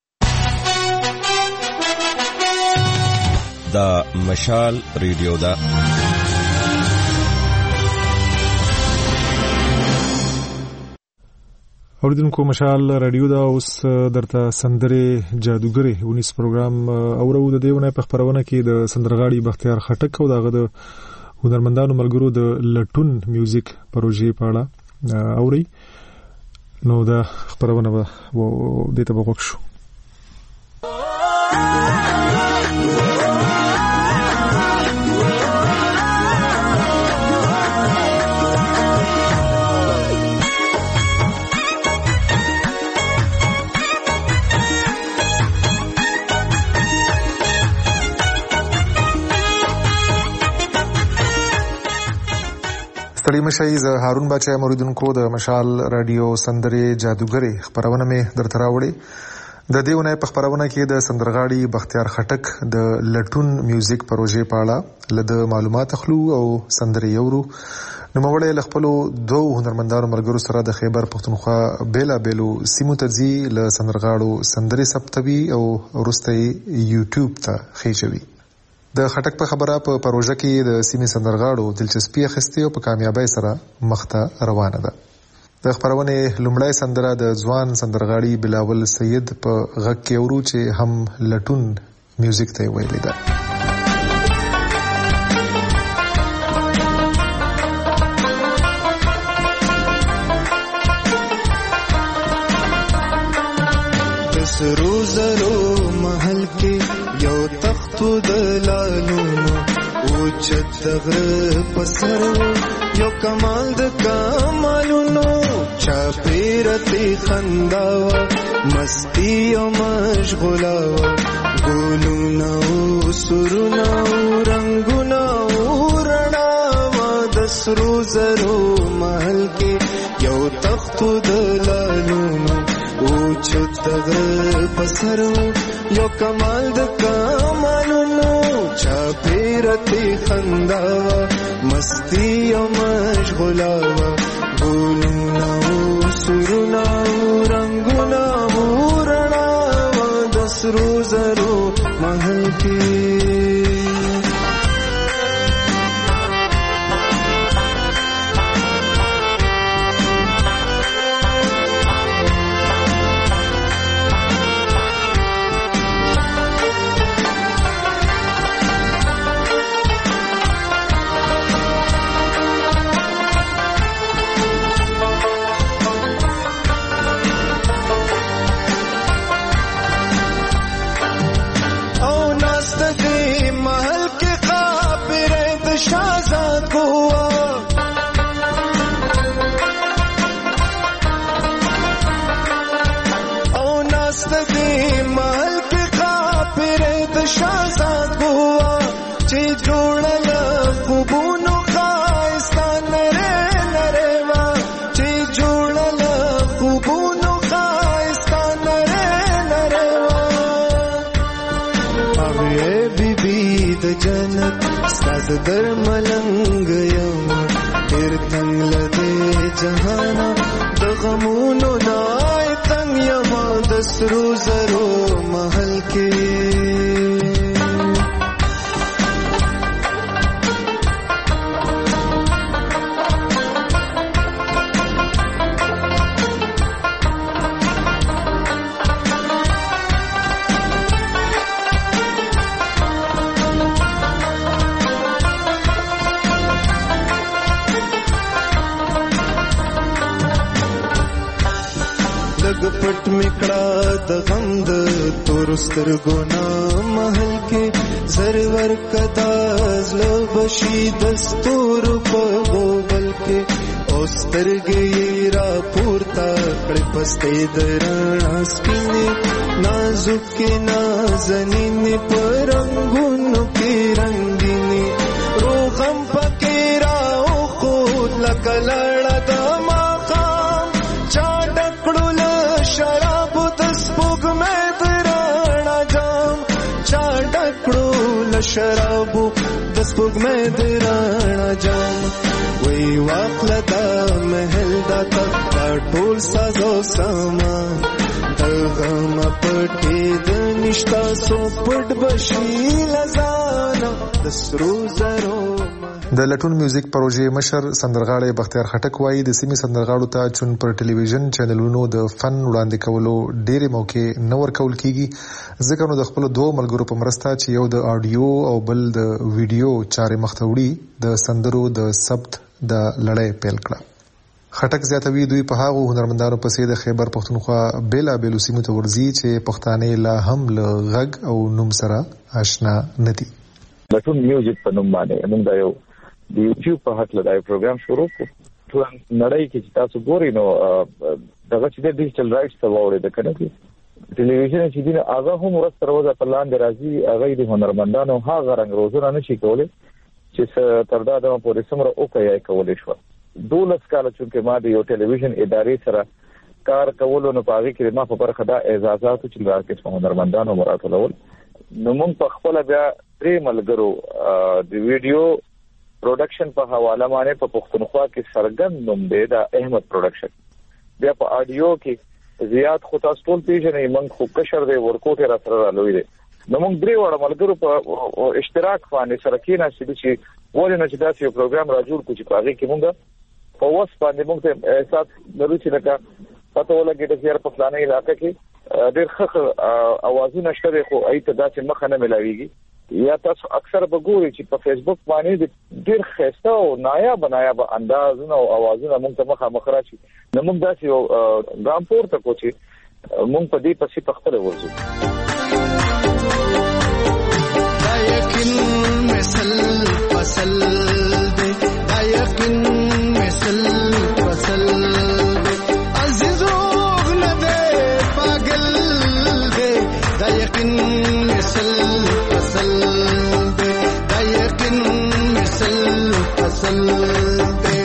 دا مشال ریډیو دا اوریدونکو مشال رادیو دا اوس درته سندرې جادوګرې ونیس پروګرام اورو د دیونه په خبرونه کې د سندرغاړي بختیار خټک او دغه د هنرمندانو ملګرو د لټون میوزیک پروژې په اړه اوري نو دا خبرونه به دته وګورئ. ستړي مشي زه هارون بچا موریدونکو د مشال رادیو سندرې جادوګرې خبرونه مې درته راوړې. د دیونه په خبرونه کې د سندرغاړي بختیار خټک د لټون میوزیک پروژې په اړه لده معلومات اخلو او سندرې یورو. نو موږ له خپل دوه هنرمندانو ملګرو سره د خیبر پختونخوا بیلا بیلو سیمو ترځي له سندرغاړو سندرې ثبتوي او ورسته یوټیوب ته خېچوي. د خټک په خبره په پروژه کې د سیمې سندرغاړو دلچسپي اخیستې او په کامیابی سره مخته روانه ده. د خبرونه لومړی سندره د ځوان سندرغاړي بلاول سید په غږ کې اورو چې هم لټون میوزیک ته ویلې ده. سرو زرو محل کې یو تختو د لالونو او چتغر پسر یو کمال د کمالونو چا پیرتی خنداوا مستی او مشغولاوا ګلونا او سرنا او رنگونا او رڼاوا د سرو زرو محل کې یو تختو د لالونو او چتغر پسرو یو کمال د کمالونو چا پیرتی خنداوا مستی او مشغولاوا ګلونا او سرنا او رنگونا او رڼاوا د سرو زرو محل کې ستاد در ملنګ یم تیر تنگ لدې جهانا د غمونو نای تنگ یم د سرو زرو محل کې پټ میکړه د غم د تور سترګو نا محل کې زرور کدا زلو بشي دستور په غوبل کې او سترګې را پورته کړ پستې درنا سپینې نازک نازنین پرنګونو کې رنگینی روغم پکې را او خو لکلړه د ماقام چا ډکړو شراب د سپوږ مې درنا جام چا ډکړو لشراب د سپوږ مې درنا جام وی واخله دا محل دا تا ټول سازو سامان دغم پټې د نشتا سو پټ بشي لزانا د سرو زرو د لټون میوزیک پروژې مشر سندرغاړی بختیار خټک وایي د سیمې سندرغاړو ته چون پر ټلویزیون چینلونو د فن وړاندې کولو ډېرې موقع نه ورکول کیږي ځکه نو د خپلو دوو ملګرو په مرسته چې یو د آډیو او بل د ویډیو چارې مخته وړي د سندرو د ثبت د لړۍ پیل کړه. خټک زیاتوي دوی په هغو هنرمندانو پسې د خیبر پښتونخوا بیلابېلو سیمو ته ورځي چې پښتانه لا هم له غږ او نوم سره آشنا نه دي. لټون میوزیک په نوم باندې موږ دا یو د یوټیوب په هکله دا پروګرام شروع کړو. ټول نړۍ کې چې تاسو ګورئ نو دغه چې د ډیجیټل رائټس ته واوړي د کنه کې ټلویزیون چې دین هغه هم ورسره وځه په لاندې راځي هغه د هنرمندانو هغه رنګ روزونه نشي کولای چې تر دا د پورې سمره او کوي کولای شو. دولس کال چې ما د یو ټلویزیون ادارې سره کار کولو نو پاږي کې ما په برخه دا اعزازات چې راکې هنرمندانو مراتلول نو موږ په خپل بیا درې ملګرو د ویډیو پروډکشن په حواله باندې په پښتونخوا کې سرګند نوم دی دا احمد پروډکشن بیا په آډیو کې زیات خو تاسو ټول پیژنئ موږ خو کشر دی ورکوټه را سره رالوي دی نو موږ درې وړ ملګرو په اشتراک باندې سره کې نه چې ولې نه چې دا یو پروګرام را جوړ کړو چې پاږي کې موږ په وس باندې موږ ته احساس لرو چې لکه پته ولګي د زیار په فلانه علاقې کې ډېر ښه اوازونه شته خو ایته داسې مخه نه ملاويږي یا تاسو اکثر وګورئ چې په فیسبوک باندې ډېر ښایسته او نایاب نایاب اندازونه او اوازونه موږ ته مخه مخ راشي نو موږ داسې یو ګام پورته کوو چې موږ په دې پسې په خپله ورځو. دا یقین مثل فصل دی دا یقین مثل فصل دی عزیزو غنه دی پاگل دی دا یقین مثل فصل دی دا یقین مثل فصل دی.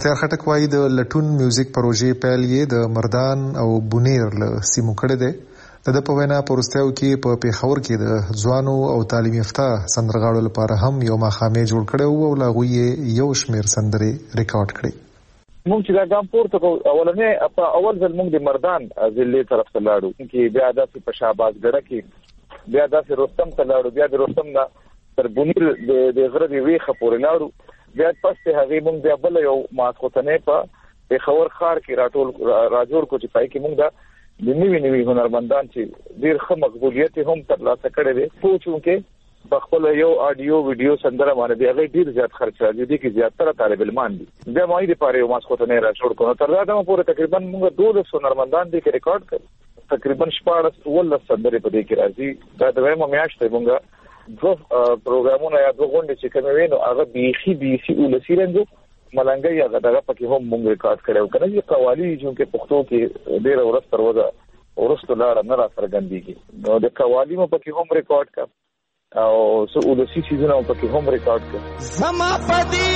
بختیار خټک وایي د لټون میوزیک پروژې پیل یې د مردان او بونیر له سیمو کړی دی. د ده په وینا په وروستیو کې په پیښور کې د ځوانو او تعلیم یافته سندرغاړو لپاره هم یو ماښامې جوړ کړی و او له هغوی یې یو شمېر سندرې ریکارډ کړې. مونږ چې دا ګام پورته کوو اولنې په اول ځل مونږ د مردان ضلع طرف ته لاړو چې بیا داسې په شهبازګړه کې بیا داسې رستم ته لاړو بیا د رستم نه تر بونیر د غره د ویښه پورې لاړو بیا پس ته هغې مونږ بیا بله یو ماسخوتنۍ په پېښور ښار کې راټول راجوړ کړو چې پای کې مونږ دا د نوي نوي هنرمندان چې ډېر ښه مقبولیت هم ترلاسه کړی دی خو چونکې په خپل یو آډیو ویډیو سندره باندې دی هغه ډېر زیات خرچ راځي دي کې زیاتره طالب علمان دي بیا مایي لپاره یو ماسخوتنۍ راجوړ کړو تر دا دمه پورې تقریبا مونږ دولس هنرمندان دي کې ریکارډ کړ تقریبا شپاړس اوولس سندرې په دې کې راځي دا دویمه میاشت دی مونږ دوه پروګرامونه یا دوه غونډې چې کومې وي نو هغه بیخي بیخي ولسي رنځو ملنګۍ هغه دغه پکې هم مونږ ریکارډ کړی و که نه چې قوالي چونکې پښتو کې ډېره ورځ تر ورځه وروسته لاره نه راڅرګندېږي نو د قوالي مو پکې هم ریکارډ کړه او څه ولسي څیزونه مو پکې هم ریکارډ کړه. زما پدې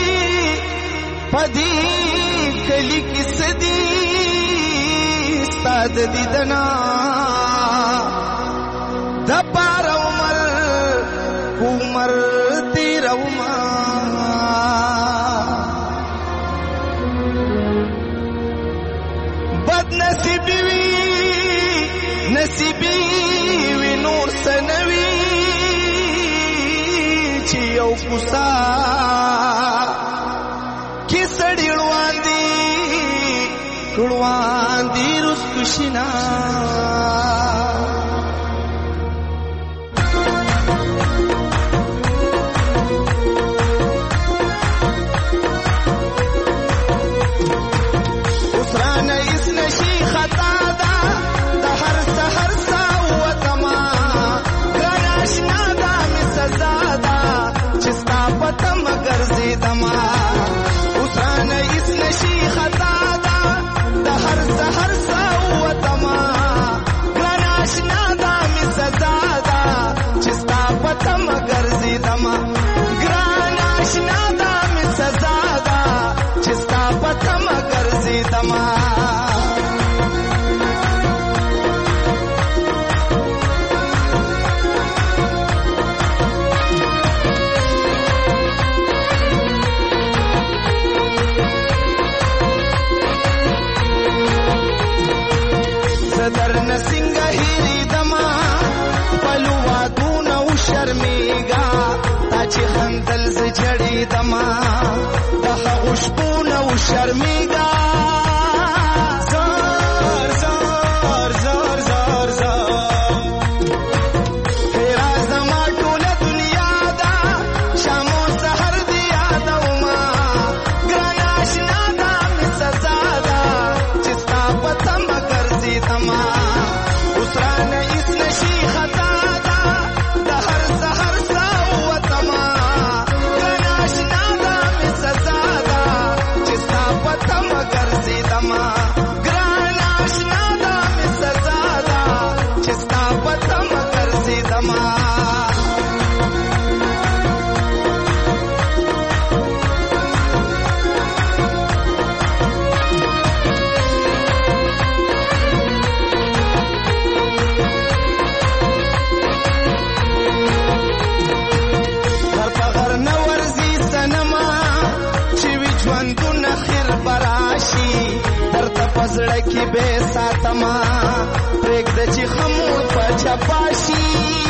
پدې کلي کې سدي ستا د دیدنا د پار عمر عمر تیروما بد نصیبی وی نصیبی وی نور سنوی چې یو کوسا کې سړی روان دي روان دي رسکشنا دما د هغو شپو نه شرمېږه زار زار زار زار زار هېره زما ټوله دنیا ده شام و سحر دې یادومه ګرانه اشنا ده مې سزا ده چې ستا په تمه ګرځېدمه اوس رانه هېڅ نشي خطا ده د هر سحر ساه ووتمه زړه کې به ساتما پرېږده چې خمور په چپاشي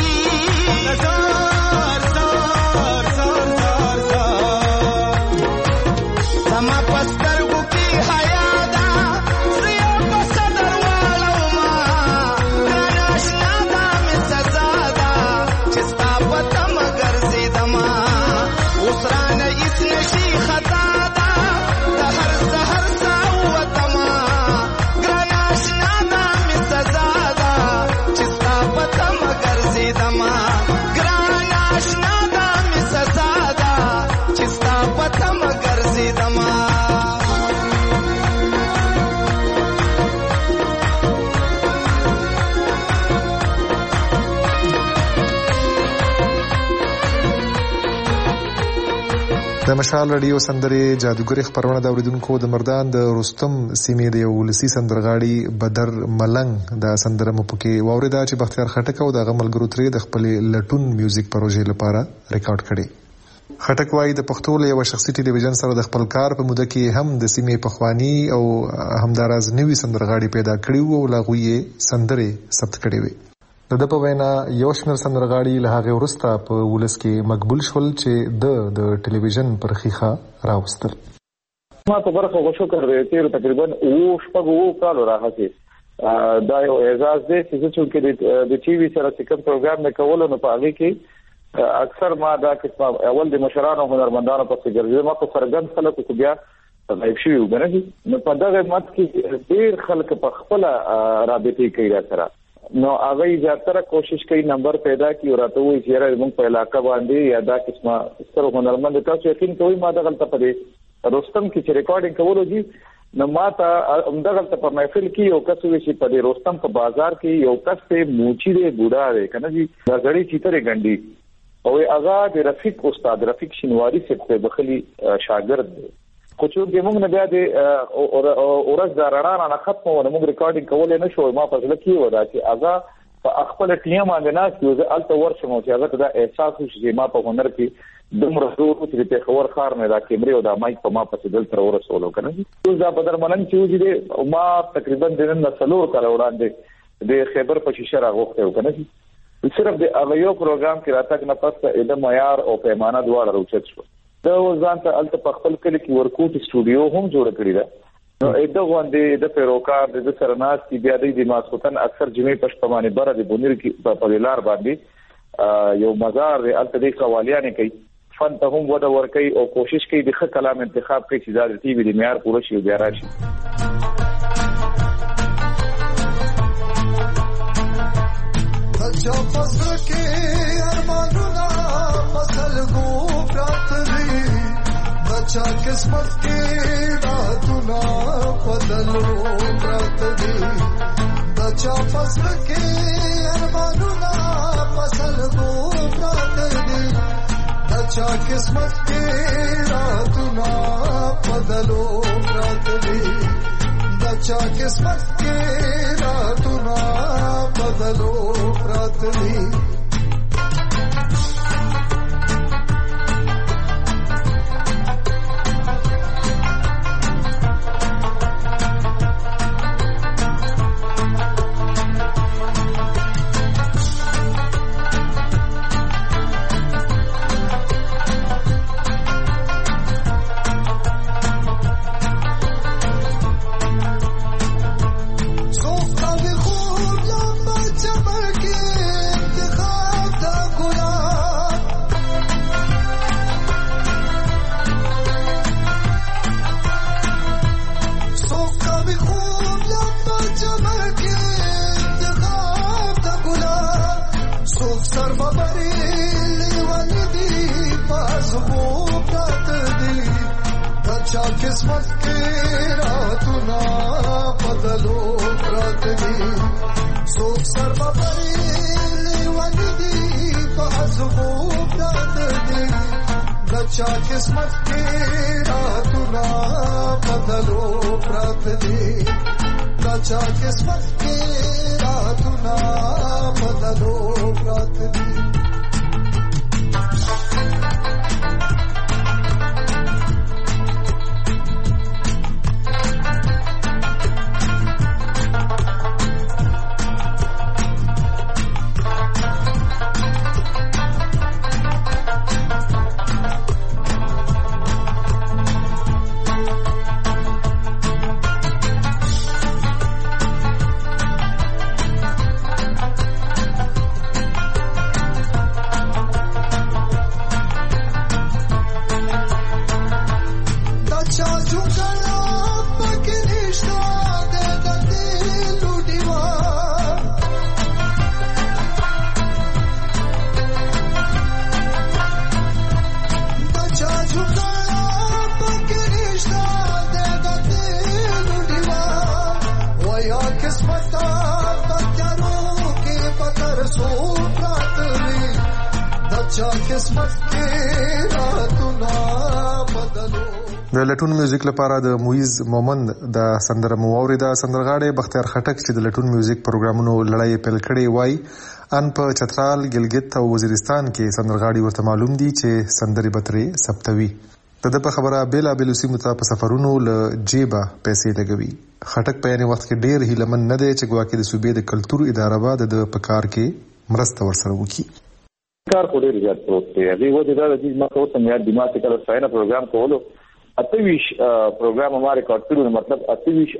زار زار زار زار زار زما په سترګو کې حیا ده زه یې په صدر واړومه ګرانه اشنا ده مې سزا ده چې ستا په تمه ګرځېدمه اوس رانه هېڅ نشي خطا ده د هر سحر ساه ووتمه ګرانه اشنا ده مې سزا ده چې ستا په تمه ګرځېدمه د مشال رادیو سندرې جادوګري خبرونه د اوریدونکو د مردان د رستم سیمې د یو ولسي سندرغاړي بدر ملنګ د سندره مو پکې واوریدا چې بختیار خټک او د غملګرو ترې د خپل لټون میوزیک پروژې لپاره ریکارډ کړي. خټک وايي د پښتو له یو شخصي ټلویزیون سره د خپل کار په موده کې هم د سیمې پخوانی او همداراز نوي سندرغاړي پیدا کړي او لاغوي سندرې ثبت کړي وي. د د په وینا یو شمېر سندرغاړي له هغې وروسته په ولس کې مقبول شول چې د د ټلویزیون پر ښیښه راوستل. ما په برخه غوښو کړی تیر تقریبا اوه شپږ اوه کالو راهیسې دا یو اعزاز دی چې چې د ټي وي سره چې کوم پروګرام مې کولو نو په هغې کې اکثر ما دا قسمه اول د مشرانو هنرمندانو پسې ګرځېدم ما په څرګند خلکو خو بیا غایب شوي وو که نه نو په دغه مت کې ډېر خلک په خپله رابطې کوي را سره نو هغه زیاتره کوشش کوي نمبر پیدا کړي او راته وایي چې یاره موږ په علاقه باندې یا دا قسمه ستر هنرمند تاسو یقین کوئ ما دغلته په دې رستم کې چې ریکارډینګ کولو دي نو ما ته همدغلته په محفل کې یو کس وایي چې په دې رستم په بازار کې یو کس ته موچي دی بوډا دی که نه جي دا زړې چیترې ګنډي او هغه د رفیق استاد رفیق شینواري صاحب ته بخلي شاګرد دی خو چې موږ نه بیا د ورځ د رڼا نه ختمه ونه موږ ریکارډینګ کولی نه شو ما په زړه کې وه دا چې هغه په خپل ټیم باندې ناست یو زه هلته ورشم او چې هغه ته دا احساس وشي چې ما په هنر کې دومره زور و چې د پېښور ښار نه دا کیمرې او دا مایک په ما پسې دلته ورسولو که نه اوس دا بدر ملنګ چې وځي دی ما تقریبا د نن نه څلور کاله وړاندې د خیبر په شیشه راغوښتی و که نه صرف د هغه یو پروګرام کې راتګ نه پس د معیار او پیمانه دواړه راوچت شوه دا ځان ته هلته په خپل کلي کې ورکوټ سټوډیو هم جوړه کړې ده نو دغه غوندې د پیروکار د سره ناستې بیا د ماسخوتن اکثر جمعې په شپه باندې بره د بونیر کې په لار باندې یو مزار دی هلته دې قوالیانې کوي فن ته هم وده ورکوي او کوشش کوي د ښه کلام انتخاب کوي چې دا د ټي وي د معیار پوره شي او بیا راشي. چا قسمت کې راتونه بدلو پرات دي دا چا فصل کې ارمانونه فصل کو پرات دي دا چا قسمت کې راتونه بدلو پرات دي دا چا قسمت کې راتونه بدلو پرات دي قسمت کې راتونه بدلو پرات دي څوک سر ببرې لیونې دي په ازغو پرات دي د چا قسمت کې راتونه بدلو پرات دي د چا قسمت کې راتونه بدلو پرات دي. چا قسمت کې راتونه د لټون میوزیک لپاره د مویز مومند د سندره مووریدا سندرغاړي بختیار خټک چې د لټون میوزیک پروګرامونو لړۍ پیل کړي وای ان په چترال ګلګت او وزیرستان کې سندرغاړي ورته معلوم دي چې سندري بتري سپتوي د په خبره بیل ابل سیمو ته په سفرونو له جیبا پیسې لګوي خټک په یاني وخت کې ډیر هیلمن نه دی چې ګواکې د صوبې د کلچر اداره به د پکار کې مرسته ورسره وکړي کار خو ډیر زیات پروت دی هغه وجه دا چې ما ته سم یاد دماغ کې کله ساينه پروګرام کولو اتویش پروګرام ما ریکارډ کړو مطلب اتویش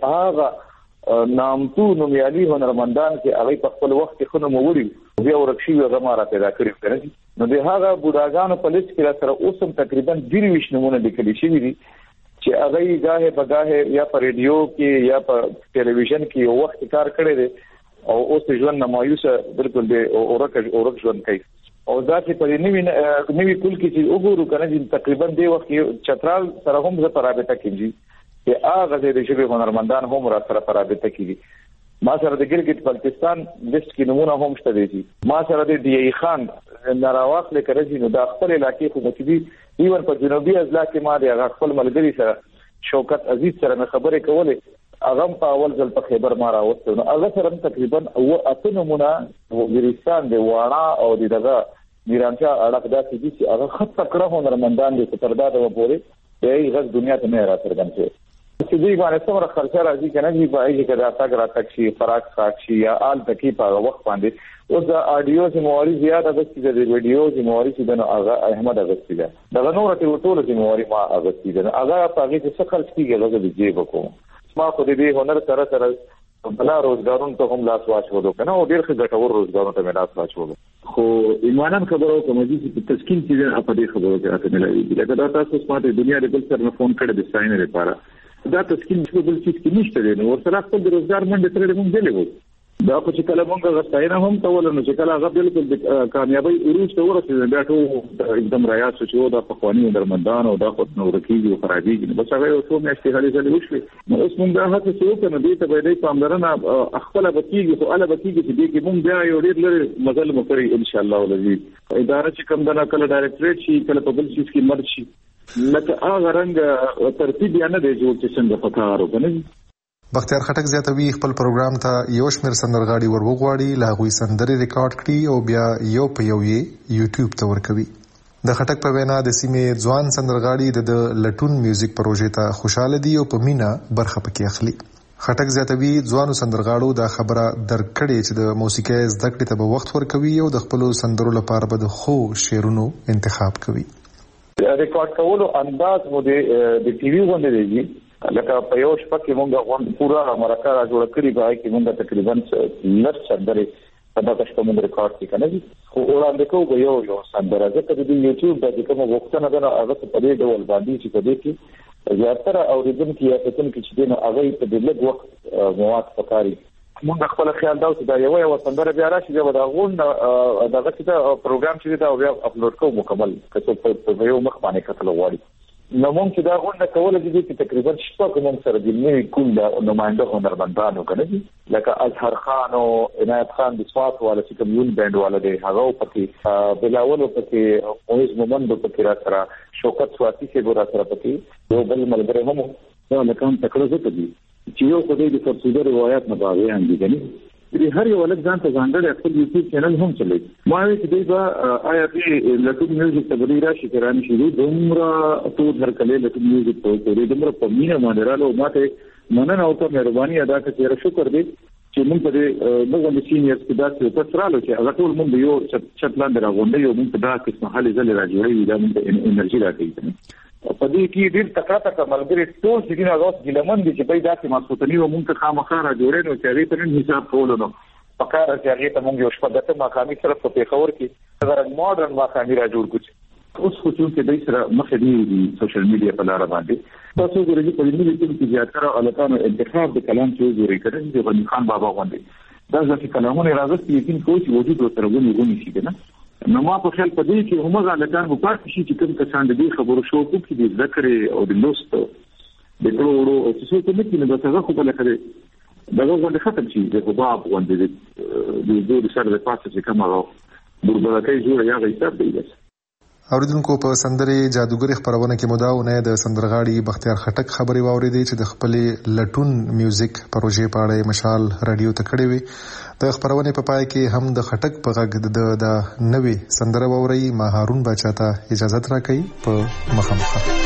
هغه نامتو نومیالي هنرمندان چې هغه په خپل وخت کې خنو موري بیا ورکشي هغه ما را پیدا کړی کړی نو د هغه بوډاګانو په لیست کې سره اوسم تقریبا درویش نمونه لیکل شوی دي چې هغه گاهه بغاهه یا په ریډیو کې یا په ټلویزیون کې یو وخت کار کړی دی او اوس ژوند نمایوسه بالکل دی اورک اورک ژوند کوي او ځکه په نوی نوی کول کې چې وګورو کنه چې تقریبا دی وخت چترال سره هم زه پرابطه کیږي چې هغه د شبي هنرمندان هم را سره پرابطه کیږي ما سره د ګلګت بلتستان لیست کې نمونه هم شته دي ما سره د دی خان ناراواخ لیکرځي نو د خپل علاقې حکومتي ایون په جنوبي اضلاع کې ما د خپل ملګری سره شوکت عزیز سره خبرې کولې اغم په اول ځل په خیبر ما راوستو نو هغه سره تقریبا او اته نمونه وزیرستان د واړه او دغه میرانچا اړه داسې دي چې هغه خط تکړه هنرمندان دي چې تردا د وپوري یې غږ دنیا ته نه راځي چې دوی باندې څومره خرچه راځي کنه چې باید چې دا تاګ راتک شي فراق ساکشي یا آل تکي په وخت باندې او دا اډیو زمواري زیاده د چې د ویډیو زمواري چې د هغه احمد اغستی ده دا نور ته ټول زمواري ما اغستی ده هغه په هغه څه خرچ کیږي هغه د جیب کوم ما خو دې هنر سره سره بلا روزګارون ته هم لاس واچولو کنه او ډیر ښه ګټور روزګارون ته لاس واچولو خو ایمانان خبرو کوم چې تسکین چې په دې خبرو کې راته ملایي لکه دا تاسو سمارټ دنیا د بل سره فون کړی د ساين لپاره دا تسکین چې بل څه کې نشته دی نو ورسره خپل د روزګار منډه ترې موږ دلې دا خو چې کله موږ غوښتنه هم کول نو چې کله هغه بالکل د کامیابی وروسته ورسېد بیا ټول एकदम ریاض شو دا په قوانینو درمندان او دا خو نو رکیږي او خرابېږي نو بس هغه یو څو میاشتې غلي ځلې وشوي نو اوس موږ دا هڅه کوو چې دې ته به دې پاملرنه خپل بکیږي خو اله بکیږي چې دې کې موږ بیا یو ډېر لري مزل مو کوي ان شاء الله ولذي اداره چې کوم دا کله ډایرکټریټ شي کله په بل شي کې مرشي لکه هغه رنګ ترتیب یا نه دی جوړ چې څنګه پکارو کنه بختیار خټک زیاتوي خپل پروګرام ته یو شمېر سندرغاړي ورغواړي لا غوي سندري ریکارډ کړي او بیا یو په یو یې یوټیوب ته ورکوي د خټک په وینا د سیمې ځوان سندرغاړي د لټون میوزیک پروژې ته خوشاله دي او په مینا برخه پکې اخلي خټک زیاتوي ځوانو سندرغاړو دا خبره درکړي چې د موسیقي زده کړې ته به وخت ورکوي او د خپل سندرو لپاره به د خو شعرونو انتخاب کوي ریکارډ کولو انداز مو د ټي وي غونډې دی لکه په یو شپه کې موږ غونډه پورا مرکه را جوړ کړی بای کې موږ تقریبا لږ سندري په دغه شپه موږ ریکارډ کړی خو وړاندې کوو یو یو سندره ځکه د یوټیوب د کوم وختونه دا هغه په دې ډول باندې چې په دې کې زیاتره اوریدونکو یا پتون کې چې نو هغه په دې لږ وخت مواد پکاري موږ خپل خیال دا چې دا یو یو سندره بیا راشي دا غونډه دغه چې پروګرام چې دا بیا اپلوډ کوو مکمل کڅو په یو مخ باندې کتل وړي نو موږ چې دا غونډه کوله چې تقریبا شپږ موږ سره د نوې کول نمائنده هنرمندانو کنه لکه اظهر خان او عنایت خان د سوات والا چې کوم بند والا دی هغه پکې بلاول پکې اوس مومند پکې را سره شوکت سواتی سے ګور سره پکې یو بل ملګری هم نو لکه تکړه زه دي چې یو خدای د تفسیر روایت نه باغې اندي کني دې هر یو ولک ځان ته ځانګړی خپل یوټیوب چینل هم چلوي ما وی چې دوی به آیا دې لټون میوزیک ته بلی راشي کرانه شروع دومره ټول هر کله لټون میوزیک ته کوي دومره په مینا باندې رالو ماته مننه او ته مهرباني ادا کړئ شکر دې چې موږ په موږ د سینیئرز په داسې په سرالو چې هغه ټول موږ یو چتلان دراغونډه یو موږ په داسې محلي ځل راځي دا موږ انرژي راکړي په دې کې ډېر تکړه تکړه ملګری ټول چې دین هغه ګلمن دي چې پیدا کې مسعودنی و مونږ ته خامخا را جوړې نو چې هغه په نن حساب کولو نو پکاره چې هغه ته مونږ یو شپه دته مقامي طرف په خبر کې هغه ماډرن مقامي را جوړ کړو اوس خو چې دوی سره مخې دی سوشل میډیا په لار باندې تاسو ګورئ په دې کې چې زیاتره الکانو انتخاب د کلام چې جوړې کړي چې غنی خان بابا باندې دا ځکه کلامونه راغستې یقین کوي چې وجود سره غونې غونې شي کنه نو ما په خیال پدې چې همغه لکان په پاتې شي چې کوم کسان دې خبرو شو کوم چې د ذکر او د لوست د ټولو او څه څه کې نه به تاسو په لکه دغه غونډه ختم شي د باب غونډه د د د سره د پاتې چې کومه بربلکې جوړه یا غیثاب دی اوریدونکو په سندرې جادوګر خبرونه کې مداونه د سندرغاړي بختیار خټک خبري واوریدي چې د خپلې لټون میوزیک پروژې په اړه مشال رادیو ته کړې وي. د خبرونه په پای کې هم د خټک په غږ د د نوې سندره ووري ما هارون بچا ته اجازه راکړي په مخامخ.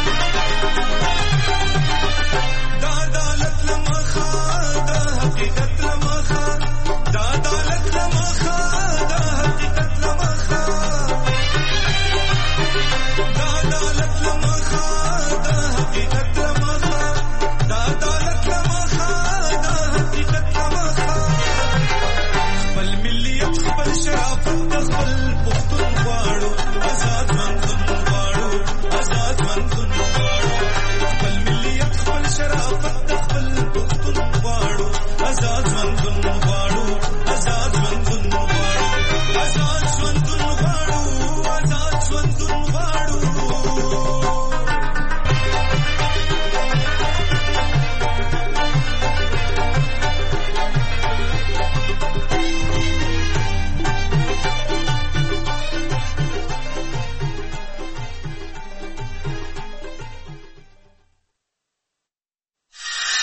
حقیقت